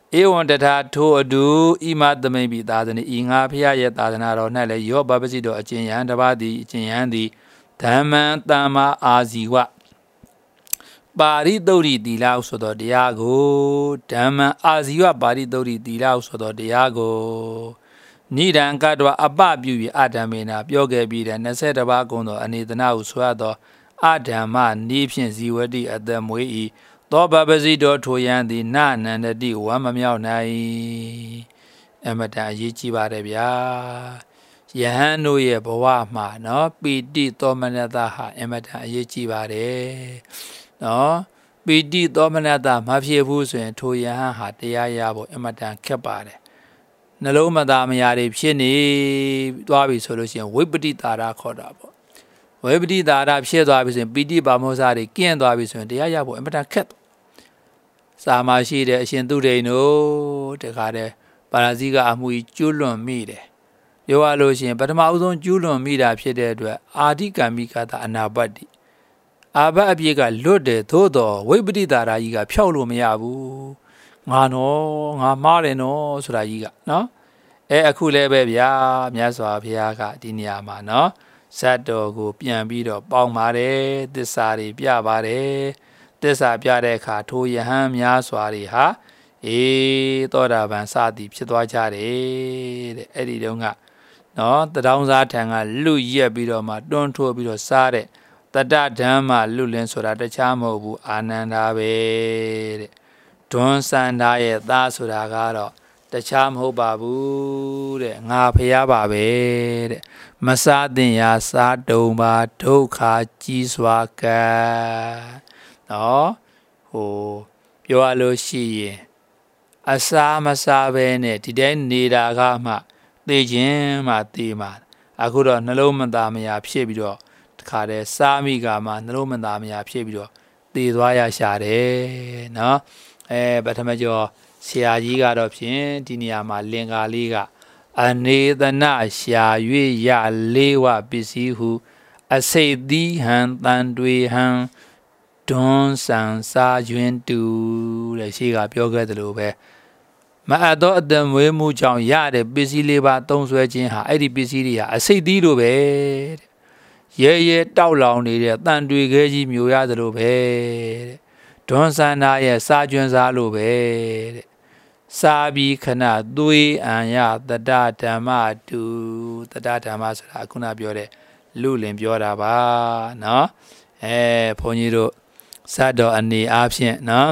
ဧဝံတထာထိုအတူဣမသမိန်ပိသာသနိဤငါဖျားရဲ့သာသနာတော်၌လည်းယောဘပစီတော်အကျဉ်ယံတပါးသည်အကျဉ်ယံသည်ဓမ္မံတမ္မာအာဇီဝပါရိသုတ်ရိသီလဟုဆိုသောတရားကိုဓမ္မံအာဇီဝပါရိသုတ်ရိသီလဟုဆိုသောတရားကိုနိဒံကတ္တဝအပပြု၍အဓမ္မေနာပြောခဲ့ပြီးတဲ့နှစ်ဆယ်တပါးကုံသောအနေသနာဟုဆိုရသောအဓမ္မနိဖြင့်ဇီဝတိအသက်မွေး၏သောဘပစီတော်ထိုယံသည်နနန္တတိဝမ်းမမြောက်နိုင်အမတန်အရေးကြီးပါတယ်ဗျာယဟန်တို့ရဲ့ဘဝမှာနော်ပီတိသောမနတဟာအမတန်အရေးကြီးပါတယ်နော်ပီတိသောမနတမဖြစ်ဘူးဆိုရင်ထိုယဟန်ဟာတရားရဖို့အမတန်ခက်ပါတယ်နှလုံးမသားမယားတွေဖြစ်နေသွားပြီဆိုလို့ရှိရင်ဝိပတိတာရခေါ်တာပေါ့ဝိပတိတာရဖြစ်သွားပြီဆိုရင်ပီတိပါမောဇာတွေကင်းသွားပြီဆိုရင်တရားရဖို့အမတန်ခက်စာမရှိတဲ့အရှင်သူဒိန်တို့တခါတည်းပါရဇိကအမှုကြီးကျွလွန်မိတယ်ပြောရလို့ရှိရင်ပထမဦးဆုံးကျွလွန်မိတာဖြစ်တဲ့အတွက်အာဓိကမိကတာအနာပတ်တိအာဘအပြည့်ကလွတ်တယ်သို့တော်ဝိပတိတာရကြီးကဖြောက်လို့မရဘူးငါနော်ငါမှားတယ်နော်ဆိုတာကြီးကနော်အဲအခုလည်းပဲဗျာမြတ်စွာဘုရားကဒီနေရာမှာနော်ဇတ်တော်ကိုပြန်ပြီးတော့ပေါင်းပါတယ်သစ္စာတွေပြပါတယ်သစ္စာပြတဲ့အခါထိုယဟန်များစွာတွေဟာအေးသောတာပန်စသည်ဖြစ်သွားကြတယ်တဲ့အဲ့ဒီတုန်းကနော်တတောင်းစားထံကလူရက်ပြီးတော့မှတွန်းထိုးပြီးတော့စားတဲ့တတဓမ္မလူလင်းဆိုတာတခြားမဟုတ်ဘူးအာနန္ဒာပဲတဲ့ဒွန်းစန္ဒာရဲ့သားဆိုတာကတော့တခြားမဟုတ်ပါဘူးတဲ့ငါဖျားပါပဲတဲ့မစားသင့်ရာစားတုံပါဒုက္ခကြီးစွာကံနော်ဟိုပြောရလို့ရှိရင်အစားမစားပဲနဲ့ဒီတိုင်းနေတာကမှသိခြင်းမှသိမှာအခုတော့နှလုံးမသားမယာဖြစ်ပြီးတော့တခါတည်းစားမိကမှနှလုံးမသားမယာဖြစ်ပြီးတော့သိသွားရရှာတယ်နော်အဲပထမကျော်ဆရာကြီးကတော့ဖြင့်ဒီနေရာမှာလင်္ကာလေးကအနေသနရှာ၍ရလေးဝပစ္စည်းဟုအစိတ်သီးဟံတန်တွေဟံဒွန်းဆန်စာကျွင်းတူတဲ့ရှိကပြောခဲ့တယ်လို့ပဲမအပ်သောအတံမွေးမှုကြောင့်ရတဲ့ပစ္စည်းလေးပါသုံးဆွဲခြင်းဟာအဲ့ဒီပစ္စည်းတွေဟာအစိတ်သီးလိုပဲရဲရဲတောက်လောင်နေတဲ့တန်တွေခဲကြီးမျိုးရတယ်လို့ပဲတဲ့ဒွန်းဆန်နာရဲ့စာကျွန်းစားလိုပဲတဲ့စာပြီးခဏသွေးအံရတတဓမ္မတူတတဓမ္မဆိုတာခုနပြောတဲ့လူလင်ပြောတာပါနော်အဲဘုန်းကြီးတို့စတော်အနေအားဖြင့်နော်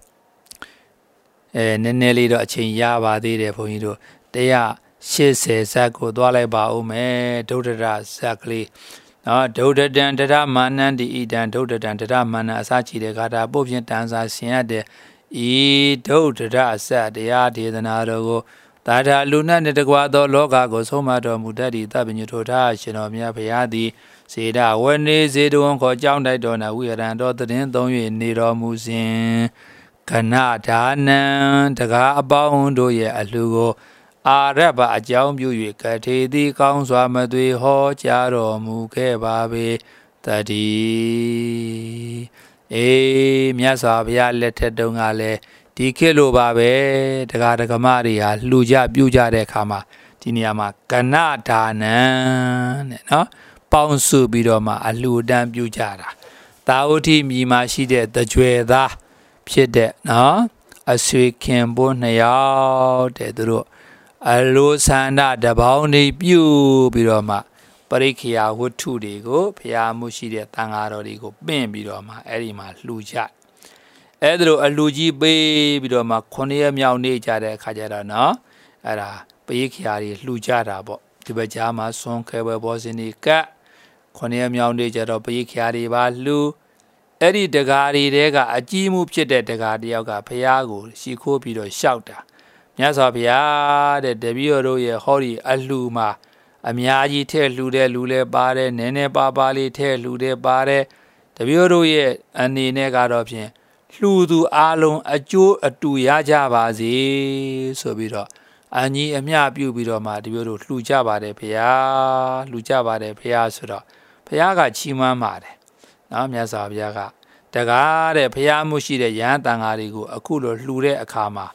အဲနည်းနည်းလေးတော့အချိန်ရပါသေးတယ်ဘုန်းကြီးတို့တရားရှစ်ဆယ်ဇက်ကိုသွားလိုက်ပါဦးမယ်ဒုဒ္ဒရဇက်ကလေးနော်ဒုဒ္ဒတံတရမာနန္တိဣတံဒုဒ္ဒတံတရမာနအစချီတဲ့ဂါထာပုတ်ဖြင့်တန်စာဆင်ရတဲ့ဤဒုဒ္ဒရအစတရားဒေသနာတော်ကိုသာထာလူနတ်နှင့်တကွာသောလောကကိုဆုံးမတော်မူတတ်သည့်သဗ္ဗညုထိုထားရှင်တော်မြတ်ဘုရားသည်စေတဝနေစေတဝန်ခေါ်ကြောင်းတိုက်တော်နာဝိရံတော်တည်င်းသုံး၍နေတော်မူစဉ်ခဏဒါနံတကားအပေါင်းတို့ရဲ့အလှကိုအာရဗအကြောင်းပြု၍ကထေသည်ကောင်းစွာမသွေဟောကြားတော်မူခဲ့ပါပေတည်းအေးမြတ်စွာဘုရားလက်ထက်တုန်းကလည်းဒီခေတ်လိုပါပဲတကားတကမတွေဟာလှူကြပြုကြတဲ့အခါမှာဒီနေရာမှာကဏဒါနံတဲ့နော်ပေါင်းစုပြီးတော့မှအလှူဒန်းပြုကြတာတာဝတိမြည်မှာရှိတဲ့တကြွယ်သားဖြစ်တဲ့နော်အဆွေခင်ပိုးနှစ်ယောက်တဲ့သူတို့အလိုဆန္ဒတပေါင်းနေပြုပြီးတော့မှပရိခေယဝတ္ထုတွေကိုဘုရားမှုရှိတဲ့တန်ဃာတော်တွေကိုပင့်ပြီးတော့မှအဲ့ဒီမှာလှူကြအဲ့ဒါလိုအလှူကြီးပေးပြီးတော့မှခုနှစ်ရက်မြောက်နေကြတဲ့အခါကျတော့နော်အဲ့ဒါပရိခေယတွေလှူကြတာပေါ့ဒီဘက်ကြားမှာဆွန်ခဲဘဘောစင်ဒီကခုနှစ်ရက်မြောက်နေကြတော့ပရိခေယတွေပါလှူအဲ့ဒီတကားတွေတဲကအကြီးမှုဖြစ်တဲ့တကားတယောက်ကဘုရားကိုရှီခိုးပြီးတော့ရှောက်တာမြတ်စွာဘုရားတဲ့တပည့်တော်တို့ရဲ့ဟောဒီအလှူမှာအများကြီးထည့်လှူတဲ့လူလည်းပါတယ်နည်းနည်းပါးပါးလေးထည့်လှူတဲ့ပါတယ်တပည့်တော်တို့ရဲ့အနေနဲ့ကတော့ဖြင့်လှူသူအလုံးအကျိုးအတူရကြပါစေဆိုပြီးတော့အညီအမျှပြုပြီးတော့မှတပည့်တော်လှူကြပါတယ်ဘုရားလှူကြပါတယ်ဘုရားဆိုတော့ဘုရားကချီးမွမ်းပါတယ်နော်မြတ်စွာဘုရားကတကားတဲ့ဘုရားမှုရှိတဲ့ယဟန်တန်ဃာတွေကိုအခုလိုလှူတဲ့အခါမှာ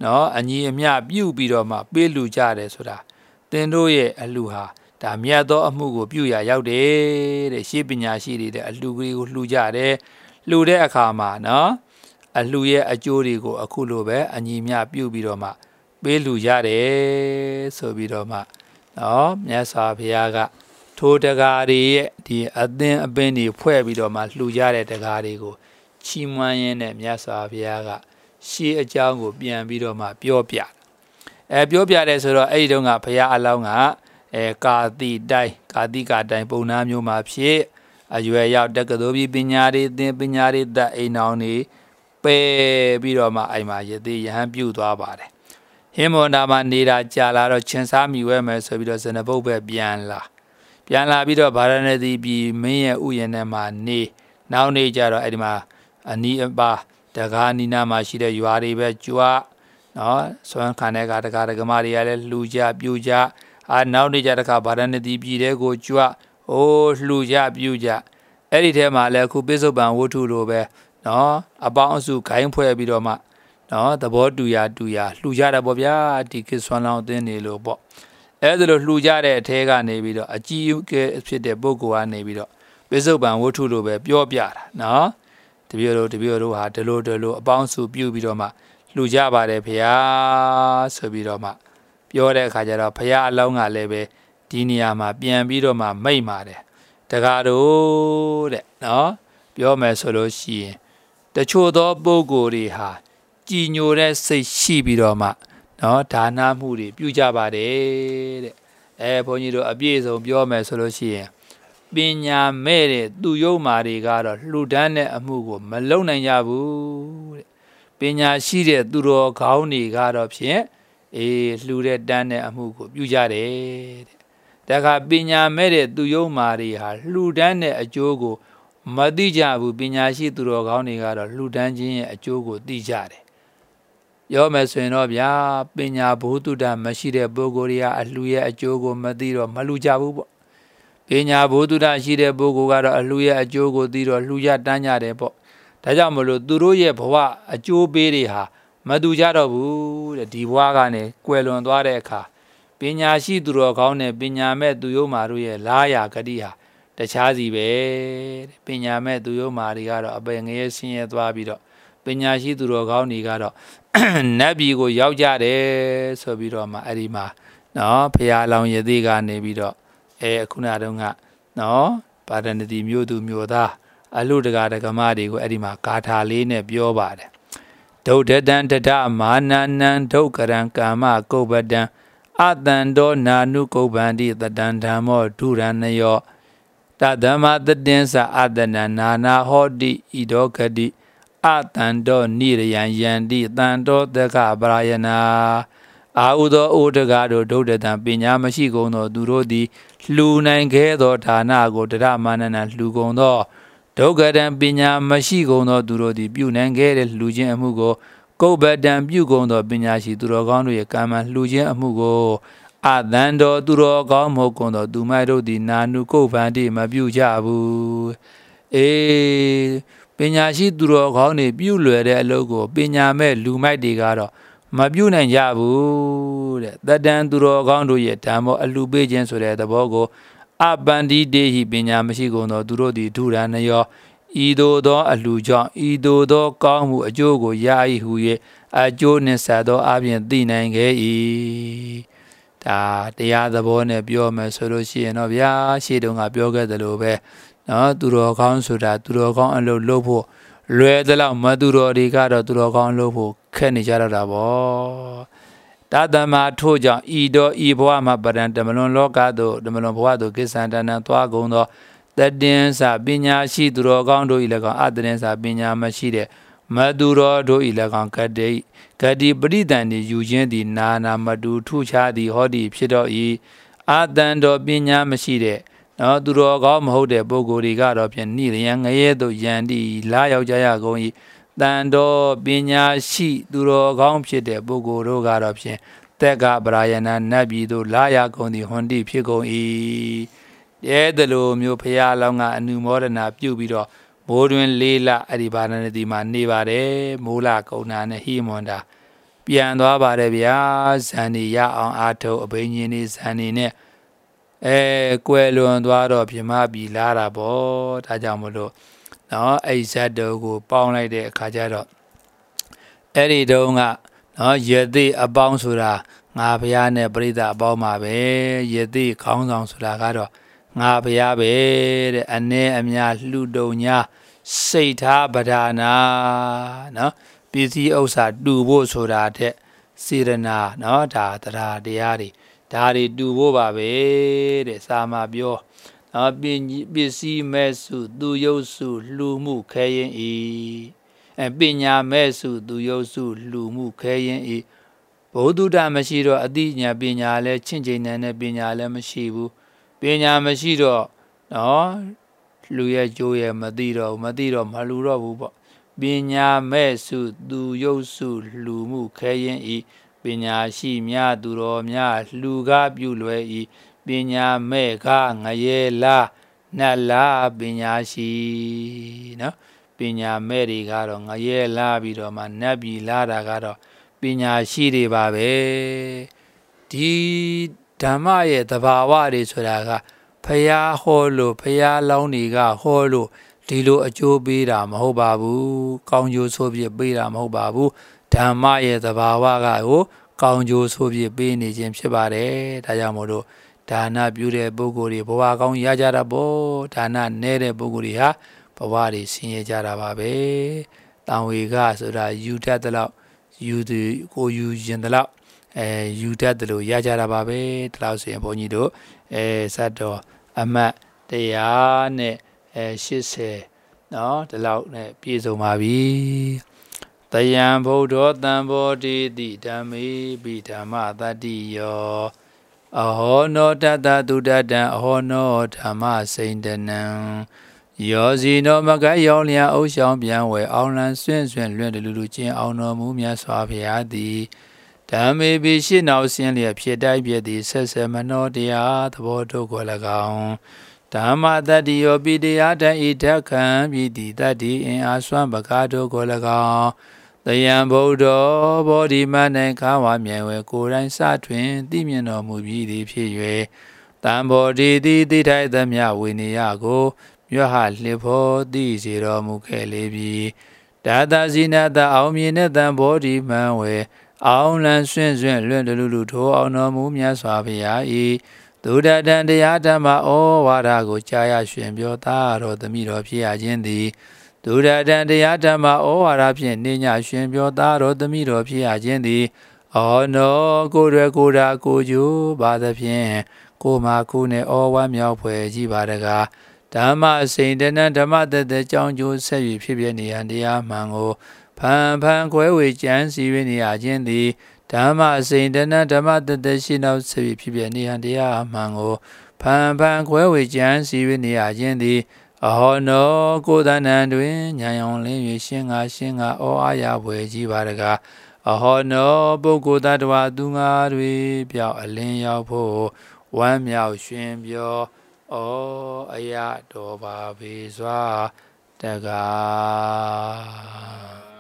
နော်အညီအမျှပြုပြီးတော့မှပေးလူကြတယ်ဆိုတာသင်တို့ရဲ့အလှဟာဒါမြတ်သောအမှုကိုပြုရာရောက်တယ်တဲ့ရှေးပညာရှိတွေတဲ့အလှကြီးကိုလှူကြတယ်လှူတဲ့အခါမှာနော်အလှရဲ့အကျိုးတွေကိုအခုလိုပဲအညီမျှပြုပြီးတော့မှပေးလူရတယ်ဆိုပြီးတော့မှနော်မြတ်စွာဘုရားကထိုတကားတွေရဲ့ဒီအသင်းအပင်းတွေဖွဲ့ပြီးတော့မှလှူကြတဲ့တကားတွေကိုချီးမွမ်းရင်းနဲ့မြတ်စွာဘုရားကရှေးအကြောင်းကိုပြန်ပြီးတော့မှပြောပြအဲပြောပြတယ်ဆိုတော့အဲ့ဒီတုန်းကဘုရားအလောင်းကအဲကာတိတိုင်းကာတိကတိုင်းပုံနာမျိုးမှာဖြစ်အရွယ်ရောက်တက္ကသိုလ်ပြီးပညာတွေသင်ပညာတွေတက်အိမ်အောင်နေပယ်ပြီးတော့မှအိမ်မှာယသိယဟန်ပြုသွားပါတယ်ဟင်းမွန်တာမှာနေတာကြာလာတော့ချင်းစားမိဝဲမယ်ဆိုပြီးတော့ဇနဘုတ်ပဲပြန်လာပြန်လာပြီးတော့ဗာရဏသီပြည်မင်းရဲ့ဥယျာဉ်ထဲမှာနေနောက်နေကြတော့အဲ့ဒီမှာအနီးအပါတကားနီနာမှာရှိတဲ့ရွာတွေပဲကြွားနော်ဆွမ်းခံတဲ့ကတကားတကမာတွေကလည်းလှူကြပြူကြအာနောက်နေကြတခါဗာရဏသီပြည်တဲ့ကိုကြွားအိုးလှူကြပြူကြအဲ့ဒီထဲမှာလည်းအခုပိဿုပန်ဝတ္ထုလိုပဲနော်အပေါင်းအစုဂိုင်းဖွဲ့ပြီးတော့မှနော်သဘောတူရတူရလှူကြတာပေါ့ဗျာဒီခေတ်ဆွမ်းလောင်းအသင်းနေလို့ပေါ့အဲ့ဒါလိုလှူကြတဲ့အထဲကနေပြီးတော့အကြီးအကဲဖြစ်တဲ့ပုဂ္ဂိုလ်ကနေပြီးတော့ပိဿုပန်ဝတ္ထုလိုပဲပြောပြတာနော်တပည့်တို့တပည့်တို့ဟာဒီလိုဒီလိုအပေါင်းစုပြုပြီးတော့မှလှူကြပါတယ်ဖေဟာဆိုပြီးတော့မှပြောတဲ့အခါကျတော့ဖရာအလောင်းကလည်းပဲဒီနေရာမှာပြန်ပြီးတော့မှမိတ်ပါတယ်တကားတို့တဲ့နော်ပြောမယ်ဆိုလို့ရှိရင်တချို့သောပုဂ္ဂိုလ်တွေဟာကြည်ညိုတဲ့စိတ်ရှိပြီးတော့မှနော်ဒါနမှုတွေပြုကြပါတယ်တဲ့အဲဘုန်းကြီးတို့အပြည့်စုံပြောမယ်ဆိုလို့ရှိရင်ပညာမဲ့တဲ့သူယုံမာတွေကတော့လှူဒန်းတဲ့အမှုကိုမလုပ်နိုင်ကြဘူးတဲ့ပညာရှိတဲ့သူတော်ကောင်းတွေကတော့ဖြင့်အေးလှူတဲ့တန်းတဲ့အမှုကိုပြုကြတယ်တဲ့ဒါကပညာမဲ့တဲ့သူယုံမာတွေဟာလှူဒန်းတဲ့အကျိုးကိုမသိကြဘူးပညာရှိသူတော်ကောင်းတွေကတော့လှူဒန်းခြင်းရဲ့အကျိုးကိုသိကြတယ်ပြောမယ်ဆိုရင်တော့ဗျာပညာဘုဒ္ဓတမရှိတဲ့ပုဂ္ဂိုလ်တွေကအလှူရဲ့အကျိုးကိုမသိတော့မလှူကြဘူးပေါ့ပညာဘုဒ္ဓတရှိတဲ့ပုဂ္ဂိုလ်ကတော့အလှူရဲ့အကျိုးကိုသိတော့လှူရတန်းကြတယ်ပေါ့ဒါကြောင့်မလို့သူတို့ရဲ့ဘဝအကျိုးပေးတွေဟာမတူကြတော့ဘူးတဲ့ဒီဘဝကနေကွယ်လွန်သွားတဲ့အခါပညာရှိသူတော်ကောင်းနဲ့ပညာမဲ့သူယုံမာတို့ရဲ့လာယာဂတိဟာတခြားစီပဲတဲ့ပညာမဲ့သူယုံမာတွေကတော့အပယ်ငရဲဆင်းရဲသွားပြီးတော့ပညာရှိသူတော်ကောင်းတွေကတော့နတ်ပြည်ကိုရောက်ကြတယ်ဆိုပြီးတော့မှအဲ့ဒီမှာနော်ဖရာလောင်ရသေးကနေပြီးတော့အဲခုနတုန်းကနော်ဗာရဏသီမြို့သူမြို့သားအလုတကာတကမတွေကိုအဲ့ဒီမှာဂါထာလေးနဲ့ပြောပါတယ်ဒုဋ္ဌတံတတမာနနံဒုက္ကရံကာမကုပ္ပတံအတန္တောနာနုကုပ္ပန္တိတတံဓမ္မောဒုရဏယောတဓမ္မတတင်္စအတနနာနာဟောတိဣဒောဂတိအတန္တောနိရယံယန္တိတန္တောတက္ခပရာယနာအာဟုသောအိုတကားတို့ဒုဋ္ဌတံပညာမရှိကုန်သောသူတို့သည်လှူနိုင်ခဲ့သောဌာနကိုတရမာနနံလှူကုန်သောဒုက္ခတံပညာမရှိကုန်သောသူတို့သည်ပြုနိုင်ခဲ့တဲ့လှူခြင်းအမှုကိုကုပ္ပတံပြုကုန်သောပညာရှိသူတော်ကောင်းတို့ရဲ့ကာမလှူခြင်းအမှုကိုအတန်တော်သူတော်ကောင်းမဟုတ်ကုန်သောသူမိုက်တို့သည်နာနုကုပ္ပန္တိမပြုကြဘူးအေးပညာရှိသူတော်ကောင်းတွေပြုလွယ်တဲ့အလုပ်ကိုပညာမဲ့လူမိုက်တွေကတော့မပြုနိုင်ကြဘူးတဲ့တတန်သူတော်ကောင်းတို့ရဲ့ဓမ္မောအလှပေးခြင်းဆိုတဲ့သဘောကိုအပန္တိတေဟိပညာမရှိကုန်သောသူတို့သည်ဒုရဏယောဤသို့သောအလှကြောင့်ဤသို့သောကောင်းမှုအကျိုးကိုရ၏ဟု၍အကျိုးနှင့်ဆက်သောအပြင်သိနိုင်ခဲ့၏ဒါတရားသဘောနဲ့ပြောမယ်ဆိုလို့ရှိရင်တော့ဗျာရှေ့တုန်းကပြောခဲ့သလိုပဲနော်သူတော်ကောင်းဆိုတာသူတော်ကောင်းအလုပ်လုပ်ဖို့လွယ်သလောက်မသူတော်တွေကတော့သူတော်ကောင်းလုပ်ဖို့ခက်နေကြတော့တာပေါ့တသမထို့ကြောင့်ဤတော်ဤဘဝမှာပရံတမလွန်လောကသို့တမလွန်ဘဝသို့ကိစ္ဆန္တနံသွားကုန်သောတတင်္စပညာရှိသူတော်ကောင်းတို့၏၎င်းအတတင်္စပညာမရှိတဲ့မသူတော်တို့၏၎င်းကတိဂတိပရိသန္တိယူခြင်းသည်နာနာမတူထုခြားသည်ဟောသည်ဖြစ်တော့၏အတန်တော်ပညာမရှိတဲ့နော်သူတော်ကောင်းမဟုတ်တဲ့ပုဂ္ဂိုလ်တွေကတော့ဖြင့်နိရယံငရဲသို့ယန္တိလာရောက်ကြရကုန်၏တန်တော်ပညာရှိသူတော်ကောင်းဖြစ်တဲ့ပုဂ္ဂိုလ်တို့ကတော့ဖြင့်တက္ကပရာယနာနတ်ပြည်သို့လာရကုန်သည်ဟွန်တိဖြစ်ကုန်၏တဲ့တလိုမျိုးဖရာလောင်းကအနုမောဒနာပြုပြီးတော့မိုးတွင်လေးလအဲ့ဒီဗာရဏသီမှာနေပါတယ်မိုးလကုဏာနဲ့ဟိမွန်တာပြန်သွားပါတယ်ဗျာဇန်ဒီရအောင်အားထုတ်အဘိညာဉ်နေဇန်ဒီနဲ့အဲကွယ်လွန်သွားတော့ပြမပြီလာတာပေါ့ဒါကြောင့်မလို့နော်အဲ့ဇတ်တော်ကိုပေါင်းလိုက်တဲ့အခါကျတော့အဲ့ဒီတုန်းကနော်ယသိအပေါင်းဆိုတာငါဘုရားနဲ့ပြိဿအပေါင်းပါပဲယသိခေါင်းဆောင်ဆိုတာကတော့ငါဘုရားပဲတဲ့အနည်းအများလှူတုံညာစိတ်ထားပဒါနာနော်ပစ္စည်းဥစ္စာတူဖို့ဆိုတာတဲ့စေရနာနော်ဒါတရားတရားတွေဒါတွေတူဖို့ပါပဲတဲ့စာမပြောနော်ပစ္စည်းမဲ့စုသူရုပ်စုလှူမှုခဲရင်ဤအဲပညာမဲ့စုသူရုပ်စုလှူမှုခဲရင်ဤဘုဒ္ဓတမရှိတော့အတိညာပညာလည်းချင့်ချိန်တဲ့ပညာလည်းမရှိဘူးပညာမရှိတော့နော်လူရဲ့ကြိုးရဲ့မသိတော့မသိတော့မလူတော့ဘူးပေါ့ပညာမဲ့စုသူရုပ်စုလှူမှုခဲရင်ဤပညာရှိများသူတော်များလှူကားပြုလွယ်ဤပညာမဲ့ကငရဲလားနတ်လားပညာရှိနော်ပညာမဲ့တွေကတော့ငရဲလားပြီးတော့မှနတ်ပြည်လားတာကတော့ပညာရှိတွေပါပဲဒီဓမ္မရဲ့သဘာဝတွေဆိုတာကဖယားဟောလို့ဖယားလောင်းတွေကဟောလို့ဒီလိုအကျိုးပေးတာမဟုတ်ပါဘူးကောင်းကျိုးဆိုပြပေးတာမဟုတ်ပါဘူးဓမ္မရဲ့သဘာဝကကိုကောင်းကျိုးဆိုပြပေးနေခြင်းဖြစ်ပါတယ်ဒါကြောင့်မို့လို့ဒါနပြုတဲ့ပုဂ္ဂိုလ်တွေဘဝကောင်းရကြတာပေါ့ဒါနနည်းတဲ့ပုဂ္ဂိုလ်တွေဟာဘဝတွေဆင်းရဲကြတာပါပဲတံဝေကဆိုတာယူတတ်တဲ့လောက်ယူသူကိုယူရင်တဲ့လောက်အဲယူတတ်တယ်လို့ရကြတာပါပဲဒီလောက်ဆိုရင်ဘုန်းကြီးတို့အဲစတ်တော်အမတ်တရားနဲ့အဲရှစ်ဆယ်နော်ဒီလောက်နဲ့ပြည့်စုံပါပြီတယံဗုဒ္ဓောတံဘောတိတိဓမ္မေပိဓမ္မတတ္တိယောအဟောနောတတသုတတံအဟောနောဓမ္မစိန်တနံယောဇီနောမကယောလျာအုပ်ဆောင်ပြန်ဝဲအောင်လန်းဆွင့်ဆွင့်လွင့်တလူလူချင်းအောင်တော်မူမြတ်စွာဘုရားသည်ဓမ္မေပိရှင်းနောက်ဆင်းလျက်ဖြစ်တိုက်ဖြစ်သည်ဆက်ဆက်မနောတရားသဘောတို့ကို၎င်းဓမ္မတတ္တိယောပိတရားတံဤဓက္ခံပိတိတတ္တိအင်အားစွမ်းပကားတို့ကို၎င်းတယံဗုဒ္ဓောဘောဓိမ၌ခါဝါမြဲဝဲကိုယ်တိုင်စထွင်သိမြင်တော်မူပြီးသည်ဖြစ်၍တံဘောဓိသည်တိထိုက်သမျှဝိနည်းကိုမြတ်ဟလျဖို့သိစေတော်မူခဲ့လေပြီဒါသဇိနတအောင်မြင်တဲ့တံဘောဓိမှန်ဝဲအောင်လန်းဆွင့်ဆွင့်လွင့်တလူလူထိုးအောင်တော်မူမြတ်စွာဘုရား၏သုဒ္ဓတံတရားဓမ္မဩဝါဒကိုကြားရရှင်ပြောသားတော်သမီးတော်ဖြစ်ရခြင်းသည်သုဒ္ဓတံတရားဓမ္မဩဝါဒဖြင့်နေညရှင်ပြောသားတော်သမီးတော်ဖြစ်ရခြင်းသည်အောနောကိုယ်ရွယ်ကိုယ်တာကိုကျိုးပါသဖြင့်ကိုမာကိုနဲ့ဩဝါမြောက်ဖွယ်ကြည်ပါတကားဓမ္မစိန်တနံဓမ္မတသက်ကြောင်းကျိုးဆက်၍ဖြစ်ပြနေရန်တရားမှန်ကိုဖန်ဖန်ခွဲဝေကြံစီ၍နေရခြင်းသည်ဓမ္မစိန်တနံဓမ္မတသက်ရှိနောက်ဆက်၍ဖြစ်ပြနေရန်တရားမှန်ကိုဖန်ဖန်ခွဲဝေကြံစီ၍နေရခြင်းသည်အဟောနောကိုယ်တဏ္ဍတွင်ဉာဏ်ရောင်လင်း၍ရှင်းငါရှင်းငါဩအားရဖွယ်ကြီးပါတကားအဟောနောပုဂ္ဂိုလ်တ attva သူငါတွေပြောက်အလင်းရောက်ဖို့ဝမ်းမြောက်ရှင်ပြောဩအရာတော်ပါပေစွာတကား